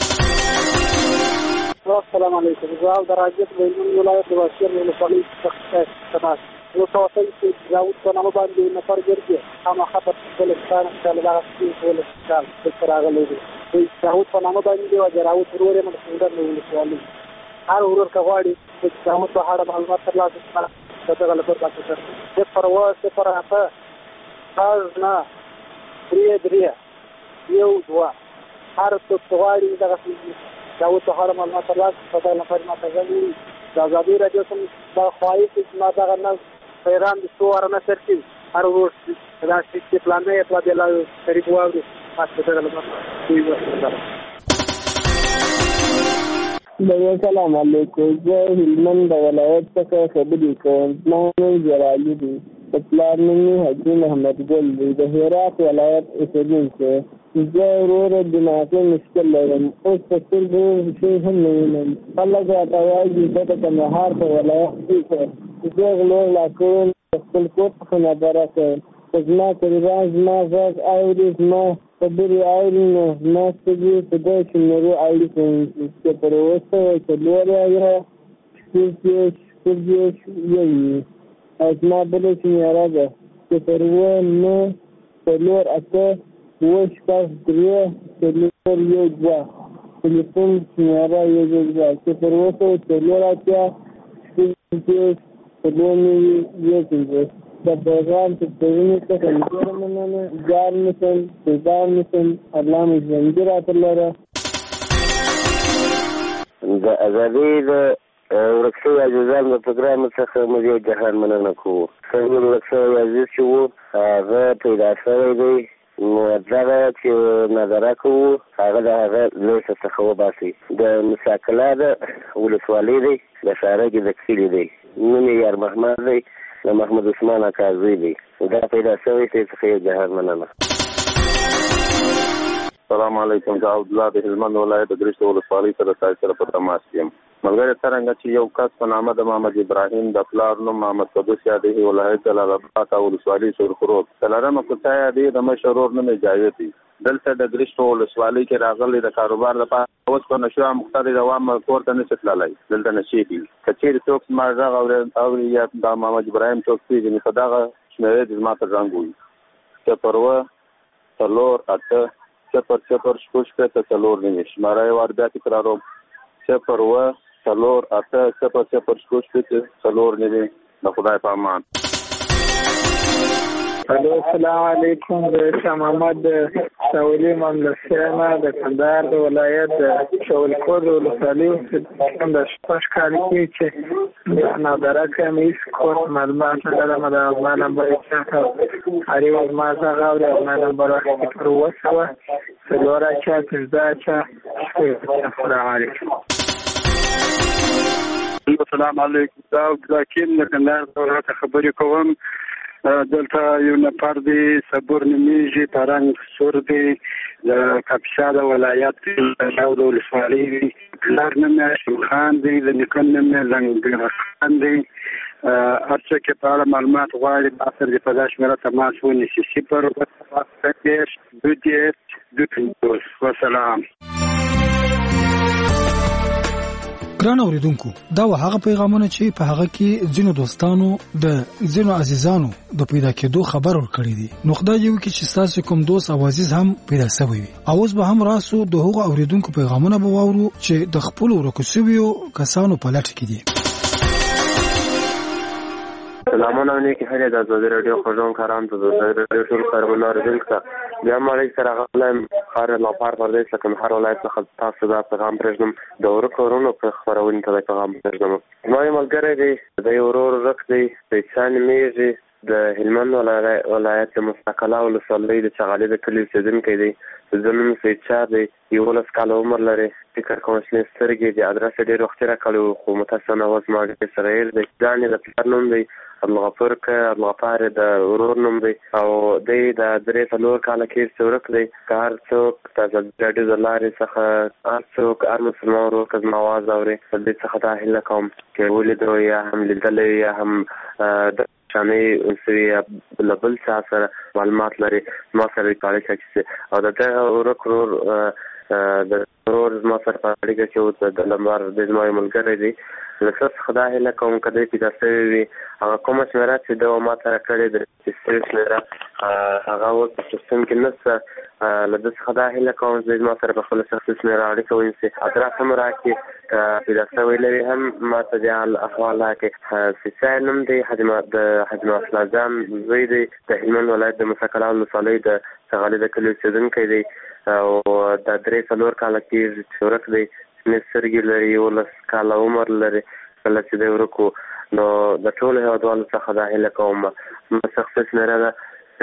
S5: السلام علیکم. زه د راجت ویلون ولایت واشیر ولسوالۍ څخه یو توسل چې داود په نامه باندې نفر ګرځي هغه خبر بلستان چې له هغه بلستان په راغلی دی. داود په نامه باندې او داود ورور یې مخکې نه ولسوالۍ هر ورور کغواړي چې داود په اړه معلومات ترلاسه کړي دغه لپاره تاسو ته پروا څه پراته تاسو نه درې یو دوا هر څه غواړي دغه داود په اړه معلومات ترلاسه کړي دغه لپاره ما ته د ازادي رادیو څخه د خواهش چې ما دغه نه پیغام د څوار نه سرتي هر ورځ دا چې پلان نه یې په دې قریب واوري تاسو ته
S19: السلام علیکم. زه هلمند د ولایت څخه خبرې کوم. ما نوم جلالي دی. د پلار نوم یې حاجي محمد ګل دی. د هرات ولایت اوسېدونکی. زه ورور د دماغي مشکل لرم. اوس په سترګو شی هم نه وینم. خلک راته وایي زه د کندهار په ولایت کې زه غلو لا کوم خپل کور څخه نبره کوم. زما قریبان زما غږ اوري زما خبرې اوري نو زما سترګې په دې کې نورو اړي کوم چې پر اوسه څلور یا شپږ یوي زما بله شمېره ده چې پر اووه څلور اته اووه شپږ درې څلور یو دوه ټلیفون شمېره یو دوه چې پر اوسه څلور اتیا شپږ څلور یو پنځه. د پیغام چې پرونی څخه ډېره مننه. جار مسم سلطان مسم الله مو ژوندي راته
S20: د ازادۍ د ورک شوي عزیزانو د پروګرام څخه موږ جهان مننه کوو. څنګه ورک شوی عزیز چې و هغه پیدا شوی دی نو دغه چې نظره کوو هغه د هغه لویسه څخه وباسي. د مساکله د ولسوالۍ دی د شاره کې د کلي دی. نوم یې یار محمد دی د محمد عثمان اکازوی دی. دا پیدا شوی دی څخه جهان مننه.
S21: السلام علیکم. زه عبدالله د هلمند ولایت د ګرشت ولسوالۍ سره تاسو سره په تماس یم. ملګری څرنګه چې یو کس په نامه د محمد ابراهیم د پلار نوم محمد قدوس یادوي ولایت جلال آباد ولسوالۍ سرخروب څلورمه کوڅه یادوي د مشر ورور نوم یې جاوید دی. دلته د ګرشت ولسوالۍ کې راغلی د کاروبار لپاره اوس په نشو مختلف دوام کور ته نشي تللی. دلته نشي دي که چیرې څوک ما غږ اوري یا د محمد ابراهیم څوک پیژني په دغه شمېرې د زما ته زنګ ووهي 0 0 شپږ شپېته څلور نوي شماره یې وار بیا تکراروم 0 0 8 0 0 شپږ شپېته څلور نوي. د خدای په امان.
S19: السلام علیکم. د شاه محمد شاولي مملسیانه د کندهار د ولایت د شاولکور د ولسوالۍ د شپږ کال کې چې نادره کوم هیڅ کور معلومات نه لرم. د ما نمبر یې هر یو ما څنګه اوري ما نمبر وخت پر وسوه څلور اچا پنځه اچا. السلام علیکم.
S22: السلام علیکم. دا عبدالحکیم د کندهار د ولایت خبرې کوم. دلته یو نفر دی صبر نومیږي پرنګ سور دی د کاپیسا د ولایت د ولسوالۍ دی. پلار نوم یې هاشم خان دی. د نیکه نوم یې زنګ خان دی. هر څه کې په اړه معلومات غواړي ما سره دې په دا شمېره تماس ونیسي 0 2 2 وسلام.
S17: ګران اوریدونکو دا هغه پیغامونه چې په هغه کې ځینو دوستانو د ځینو عزیزانو د پیدا کېدو خبر ورکړي دي. نو خدای یو کې چې تاسو کوم دوست او عزیز هم پیدا شوی وي. اوس به هم راسو د هغو اوریدونکو پیغامونه به واورو چې د خپل ورکوسیو کسانو په لټه کې دي.
S20: سلامونه نیکی هره د ازادي رادیو خبرون کاران ته د ازادي رادیو ټول کارونه ورزنده بیا مړی سره غواړم خار لپاره پردیس لکه هر ولایت څخه تاسو دا پیغام پرېږدم د ورکو ورونو په خپرونې ته دا پیغام پرېږدم. زما یو ملګری دی د یو ورور رک دی د چا نومېږي د هلمند ولایت د مستقله ولسوالۍ د چغالي د کلي اوسېدونکی دی. زه نوم سید شاه دی، 11 کاله عمر لري، فکر کوم شنې سترګې دي، ادرس یې ډېر وختي راکړی وو خو متاسفانه اوس زما ډېر صغیر دی. ځان یې د پلار نوم دی عبدالغفور عبدالغفار د ورور نوم دی او دی د 3-4 کاله کې چې ورک دی. که هر څوک د ازادي راډیو د لارې څخه هر څوک هر مسلمان ورور که زما اواز اوري د دې څخه دا هیله کوم چې ولیدو یا هم لیدلی یا هم د شانې اوسوي یا له بل چا سره معلومات لري زما سره اړیکه اچوي او د دغه ورک ورور د ورور زما سره په اړیکه کې و د لمبر د زما یو ملګری دی. له څه څخه دا هیله کوم که دی پیدا شوی وي هغه کومه شمېره چې ده ما سره کړې د سیستم شمېره هغه اوس په سیستم کې نشته. له ده څخه دا هیله کوم چې زما سره په خپله شخصي شمېره اړیکه ونیسي، ادرس هم راکړي، که پیدا شوی لري هم ما ته د احوال راکړي. سیسای نوم دی د حاجي ناصر جان زوی دی، د هلمند ولایت د مستقله ولسوالۍ د چغالي د کلي اوسېدونکی دی او د 3-4 کاله کېږي چې ورک دی. شنې سترګې لري، 11 کاله عمر لري. کله چې دی ورک نو د ټولو هېوادوالو څخه دا هیله کوم زما شخصي شمېره ده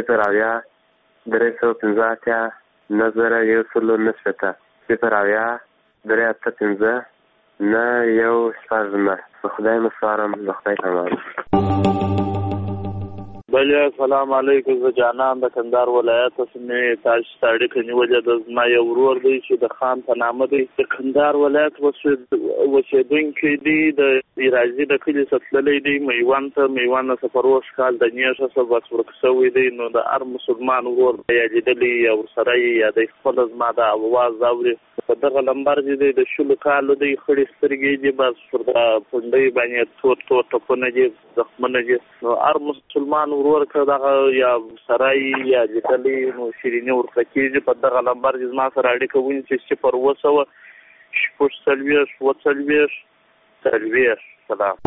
S20: 0-385-9-385-915-9-1-9. په خدای مسپارم، د خدای امان.
S2: بله سلام علیکم. زه جانان د کندهار ولایت څخه تاسو ته اړیکه نیولې ده. زما یو ورور دی چې د خان په نامه دی، د کندهار ولایت اوسېدونکی دی، د راځي د کلي څخه تللی دی میوند ته. میوند نه سفروش کال د نیشه څخه بس ورک شوی دی. نو د هر مسلمان ورور یا لیدلی یا ورسره یا د خپل زما د اواز اوري په دغه لمبر دی د 16 کالو دی، خړې سترګې دي، بس پر د پونډۍ باندې تور ټپونه دي، زخمونه دي. نو هر مسلمان ورور که دغه یا سرای یا لیدلی نو شیریني ورته کېږي په دغه لمبر زما سره اړیکه ونیسي 0-200-640-40. سلام.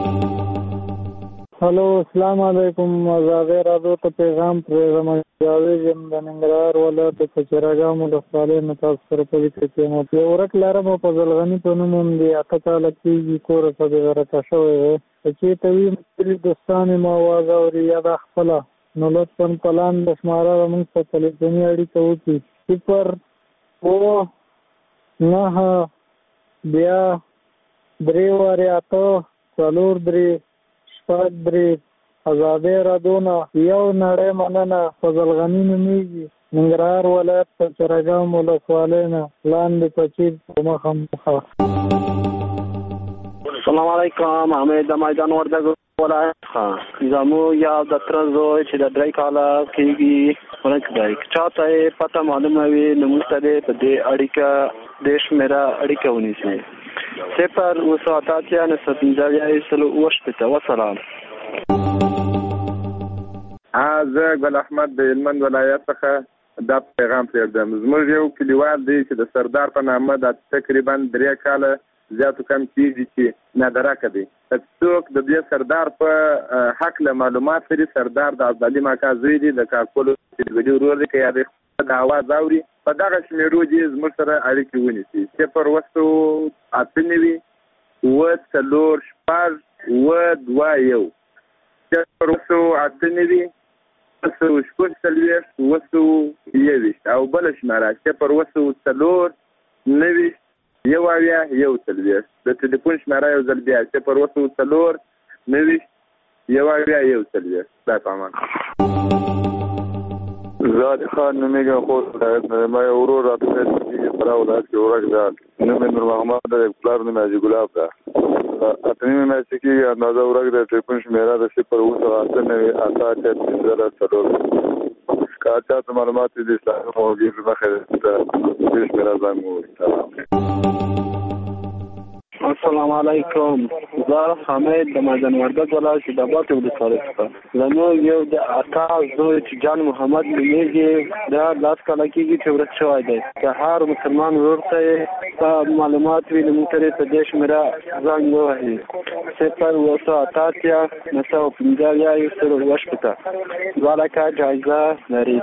S5: هلو السلام علیکم. آزادی راډیو ته پیغام پرېږدم. جاوید یم د ننګرهار ولایت د کچراګام ولسوالۍ نه تاسو سره په اړیکه کې یم. یو ورک لرم په فضلغني په نوم هم دی، 8 کاله کېږي، کور ته د ورکه شوی دی. که چېرته وي مختلف دوستان یې ما اواز اوري یا دا خپله نو لطفا پلان د شماره زموږ په تلیفوني اړیکه وکړي 0-9-2-3-8-4-3 آزادی راډیو نه یو نړۍ مننه. فضلغني نومېږي، ننګرهار ولایت په چراګام ولسوالۍ نه لاندې پچیر په مخه مخه.
S9: السلام علیکم. حمید د میدان وردګ ولایت څخه زمو یو د تر زوی چې د 3 کاله کېږي ورک دی. چاته یې پته معلومه وي نو موږ ته په دې اړیکه د شمېره اړیکه ونیسي 0-9-85-9-15. وسلام.
S21: زه ګل احمد د هلمند ولایت څخه دا پیغام پرېږدم. زموږ یو کلیوال دی چې د سردار په نامه د تقریبا 3 کاله زیاتو کم کېږي چې نادرکه دی. څوک د دې سردار په حق له معلومات لري. سردار د عبدالي ماکا زوی دی، د کاکولو چې ورور دی، که یا د اواز اوري په دغه شمېرو دي زموږ سره اړیکې ونیسي 0-2-8-9-4-6-2-1 0-2-8-9-4-6-2-1 او بله شمېره 0-2-9-1-1. د تلیفون شمېره یو ځل بیا 0-2-9-1-1. دا پامان.
S23: زاد خان نومیږم، خوست ولایت نه. ما یو ورور راته کېږي فراه ولایت کې ورک ده، نوم یې نور محمد دی، پلار نوم یې حاجي ګلاب ده. 8 میاشتې کېږي، اندازه ورک ده. ټلیفون شمېره د 0-2-8-9-8-4 که چاته معلومات دي د اسلامي موضوع مخې ته دې شمېره زنګ ووهي.
S9: السلام السلام علیکم. زه حمید د مازن وردګ ولایت د ابات ولسوالۍ څخه. زموږ یو د اکا زوی چې جان محمد نومیږي دا 10 کاله کېږي چې ورک شوی دی. که هر مسلمان ورور ته معلومات وي نو موږ ته په دې شمېره زنګ ووهي 08085 دواړه جایزه لري.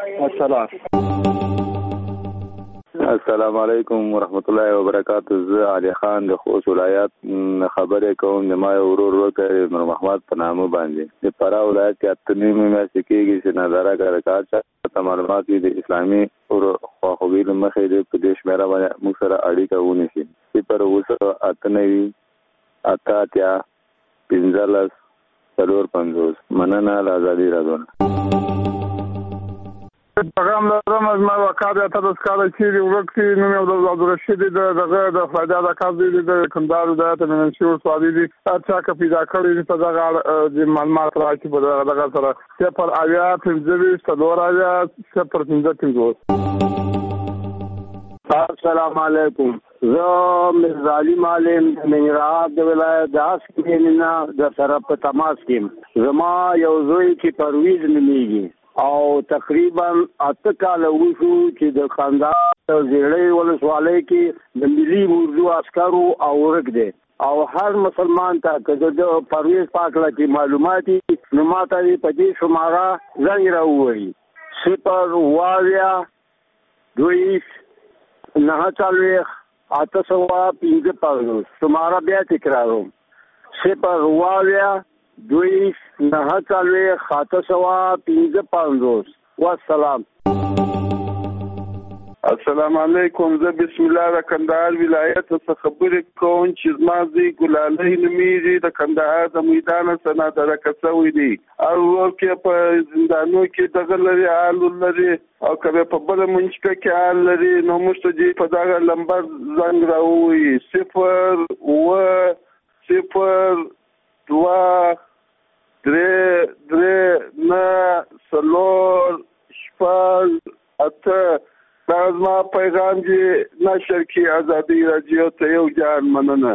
S23: السلام علیکم ورحمت الله وبرکاته. زه علي خان د خوست ولایت خبرې کوم. د ما یو ورور وکړ نور محمد په نامه باندې د فراه ولایت کې اتنې میاشتې کېږي چې نظاره کار چا معلومات د اسلامي او خواخوږي له مخې د په دې شمېره باندې موږ سره اړیکه ونیسي. صفر اوسه اتنوي اتاتیا 15 450. مننه له ازادي راډیو.
S21: پیغام لرم از ما وقاده تاسو کار چې ورکتي نو یو د عبدالرشید دغه د فایده د کار دی د کندهار ولایت منشور سوالي دي اچھا کا پیدا کړی په دغه د معلومات راځي په دغه سره صفر اویا 15 تلورایا 0.15.
S4: السلام علیکم. زه مرزا علي معلم منراب د ولایت د اسکیمینا د سره په تماس کې. زما یو زوی چې پرویز نومیږي او تقریبا 8 کال وشو چې د خاندان زیړې ولسوالۍ کې د ملي اردو عسکرو او ورک دي او هر مسلمان ته که د پرویز پاک لکه معلوماتي نو ماته په دې شماره زنګ راوړي 0802815 شماره بیا تکراروم 0802815 والسلام.
S21: السلام علیکم. زه بسم الله د کندهار ولایت څخه خبرې کوم چې زما زوی ګلالۍ نومیږي د کندهار د میدان سنا درکه شوی دی او ورکه په زندانو کې دغه لري حال لري او کله په بل منځکه کې حال لري نو مستجی په دغه لمبر زنګ راوي 0 دا زما پیغام چې نشر کې ازادي راډیو ته یو جان مننه.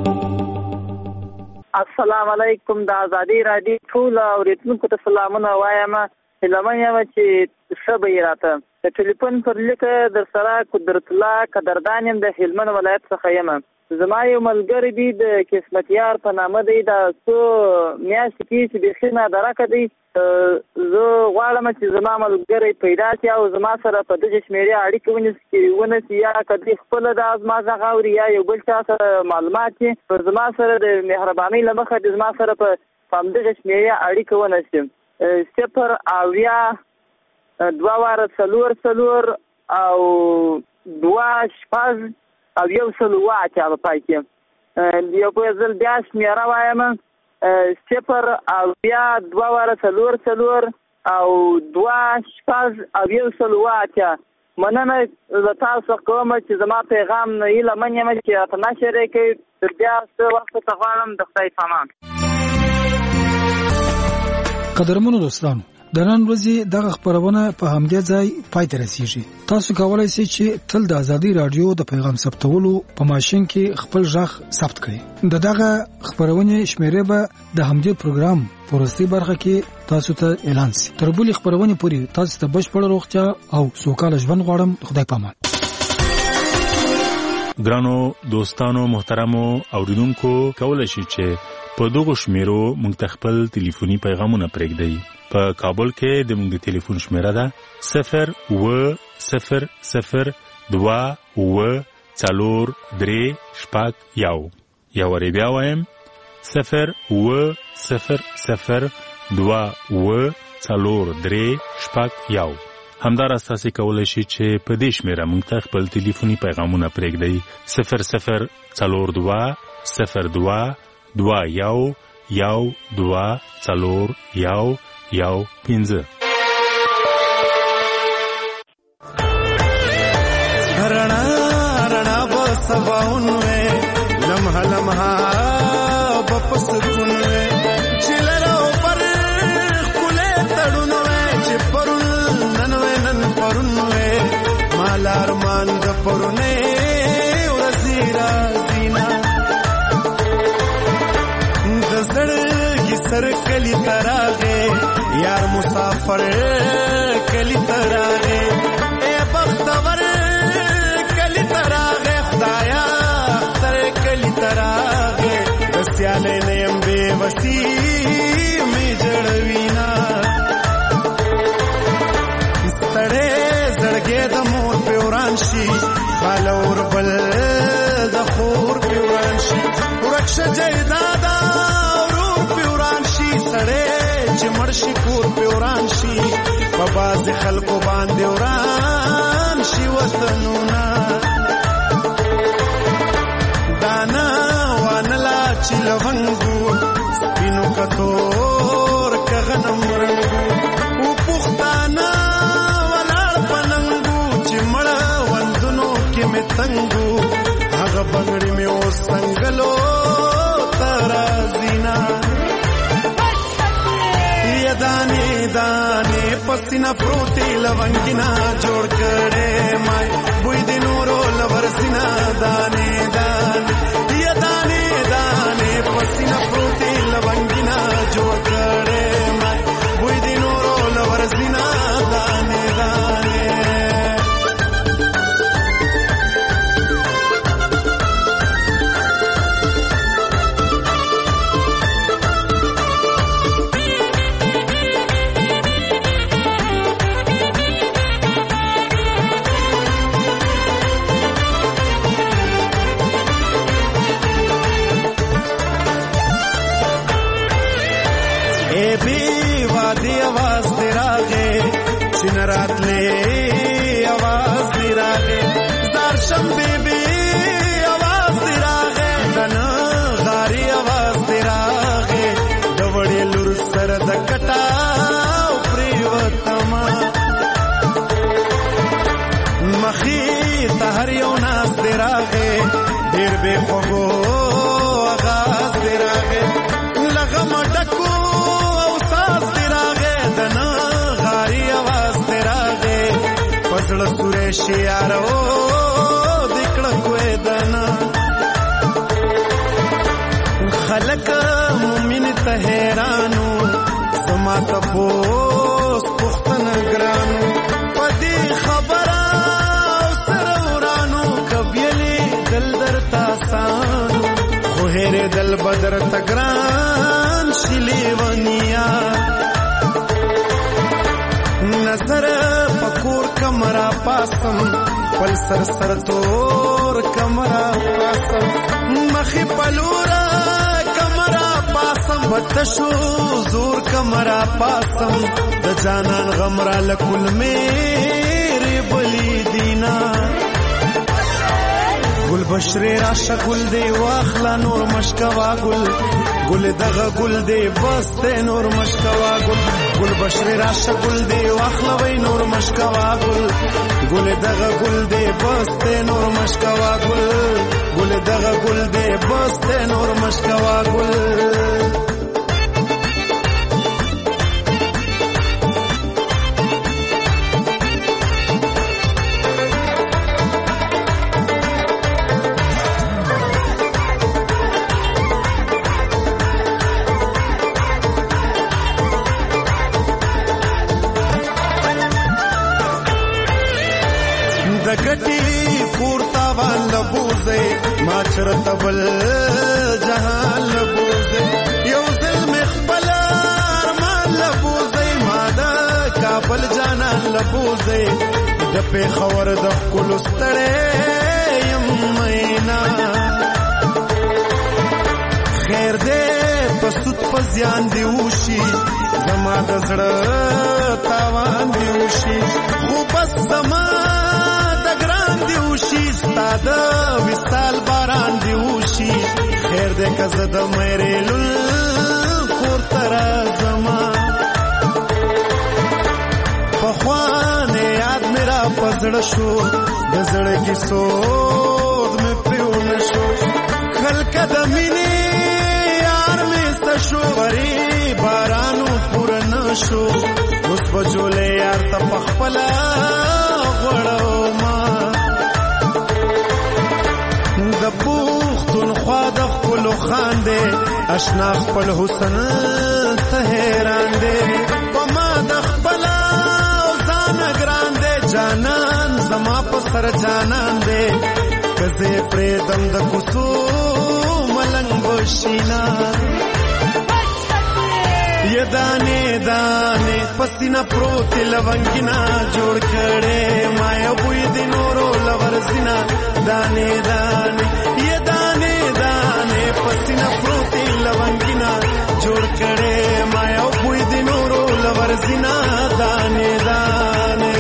S7: السلام علیکم. د ازادي راډیو ټول اوریدونکو ته سلامونه وایم. لمن یم چې شبې راته د ټلیفون پر لیکه در سره قدرت الله قدردان یم د هلمند ولایت څخه یم. زما یو ملګری دی د قسمتیار په نامه دی د څو میاشتې کې چې بیخي نادرکه دی. زه غواړم چې زما ملګری پیدا شي او زما سره په دغه شمېرې اړیکه ونیسي یا که خپله د زما غږ اوري یا یو بل چا سره معلومات چې زما سره د مهربانۍ له مخه د زما سره په همدغه شمېرې اړیکه ونیسي 0 او 2 او 1 په پای کې یو په ځل بیا شمېره وایم 0 او 2 او 2 او 1 مننه له تاسو کوم چې زما پیغام نه ایله من یم چې تاسو نشری کوي تر بیا څه وخت ته غواړم د خدای پامان.
S17: قدرمنو دوستانو د نن ورځې دغه خبرونه په همدې ځای پای ته رسیږي. تاسو کولای شئ چې تل د ازادي رادیو د پیغام ثبتولو په ماشين کې خپل ځخ ثبت کړئ. دغه خبرونه شمیره به د همدې پروګرام پروسې برخه کې تاسو ته اعلان شي. تر بلې خبرونه پوری تاسو ته بشپړ روغتیا او سوکاله ژوند غواړم. خدای پامان.
S15: ګرانو دوستانو محترمو اوریدونکو کولای شئ چې په دغه شمیرو موږ خپل ټلیفوني پیغامونه پرېږدئ. په کابل کې د موږ ټلیفون شمیره ده 0200443 یا ورې بیا وایم 0200443 همدار اساسي کولای شي چې په دې شمیره موږ خپل ټلیفوني پیغامونه پرېږدئ 00221
S18: رڼا رڼا به سباون وې لمحه لمحه به پسکون وې چې لرو پر خولې تړون وې چې پرون نن وې نن پرون وې مال ارمان د پرونې ورځې راځینا تر کلی تراغه یار مسافر کلی تراغه اے بختور کلی تراغه خدایا تر کلی تراغه دسیاله نیم بے وسی می جړوینا ستړې زړګې د مور په وران شي خالور بل د خور په وران شي ورکش جیدادا ورور په وران شي سړې چې مرشي کور په وران شي په باز خلکو باندې وران شي وطنونه دانا وانلا چې لونګو سپینو کتور کغنم رنګو او پختانا ولار پننګو چې مړ وندونو کې مې تنګو هغه بغړې مې اوس څنګهلو ترازینا یدانې دانې پسینا پروتي لونګینا جوړ کړې مای بوی دې نورو لورسینا دانې دانې یدانې دانې پسینا پروتي لونګینا جوړ کړې مای بوی دې نورو لورسینا دانې دانې رات لے آواز دیراغے دارشم بی بی آواز دیراغے دنا غاری آواز دیراغے دوڑی لور سر دکتا پریوتما مخی تہر یو ناز دیراغے دیر بے خوگو آغاز دیراغے لغم ڈکو اوساز دیراغے دنا غاری آواز پسړ سورې شیارو دکړه کوې دنا خلق مومن ته حیرانو سما تپوس پختن ګرانو پدې خبره سره ورانو کبیلې دل درتا سانو خو هره دل بدر تګران شلی ونیا نظر پکور کمرا پاسم پل سر سر تور کمرا پاسم مخی پلورا کمرا پاسم بتشو زور کمرا پاسم د جانان غمرا لکل میری بلی دینا گل بشری راشا گل دی واخلا نور مشکوا گل گل دغه گل دی بسته نور مشکوا گل گل بشری راشا گل دی واخلا وی نور مشکوا گل گل دغه گل دی بسته نور مشکوا گل گل دغه گل دی بسته نور مشکوا گل چرتبل جهان لبوزه یو ظلم خپل ارمان لبوزه ماده کابل جانان لبوزه د په خور د کول ستړې یم مینا خیر دې پسوت په ځان دی وشي زما د زړه تاوان دی وشي خو بس زما د ګران دی وشي ستاد وستال باران دی وشي خیر دې کزه د مېرې لول کور تر زما په خوانه یاد میرا پزړ شو د زړه کې سود مې پیو نشو خلک د مینې یار مې ستشو بری بارانو پور نشو اوس بجولې یار ته پخپلا غړو ما د پښتونخوا د ښکلو خاندې اشنا خپل حسن ته حیران دی په ما د خپله او ځانه ګران دی جانان زما په سر جانان دی که زه یې پرېږدم د کوڅو ملنګ بشینا یہ دانے دانے پسینہ پروتی لونگینا جوڑ کڑے مایا بوئی دی نورو لورزینا دانے دانے یہ دانے دانے پسینہ پروتی لونگینا جوڑ کڑے مایا بوئی دی نورو لورزینا دانے دانے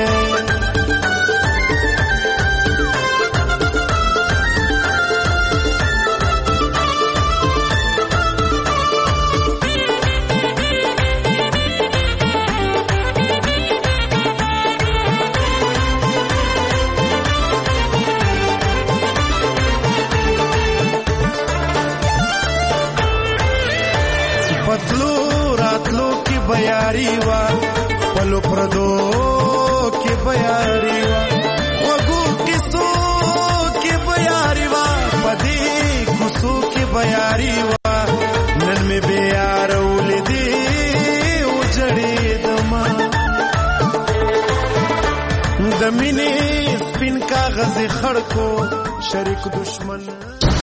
S18: पतलू रातलो की बयारी वा पलो प्रदो की बयारी वा वगू किसो की बयारी वा पदी कुसो की बयारी वा नन में बेयार उली दी उजड़ी दमा दमिने स्पिन कागज खड़को शरीक दुश्मन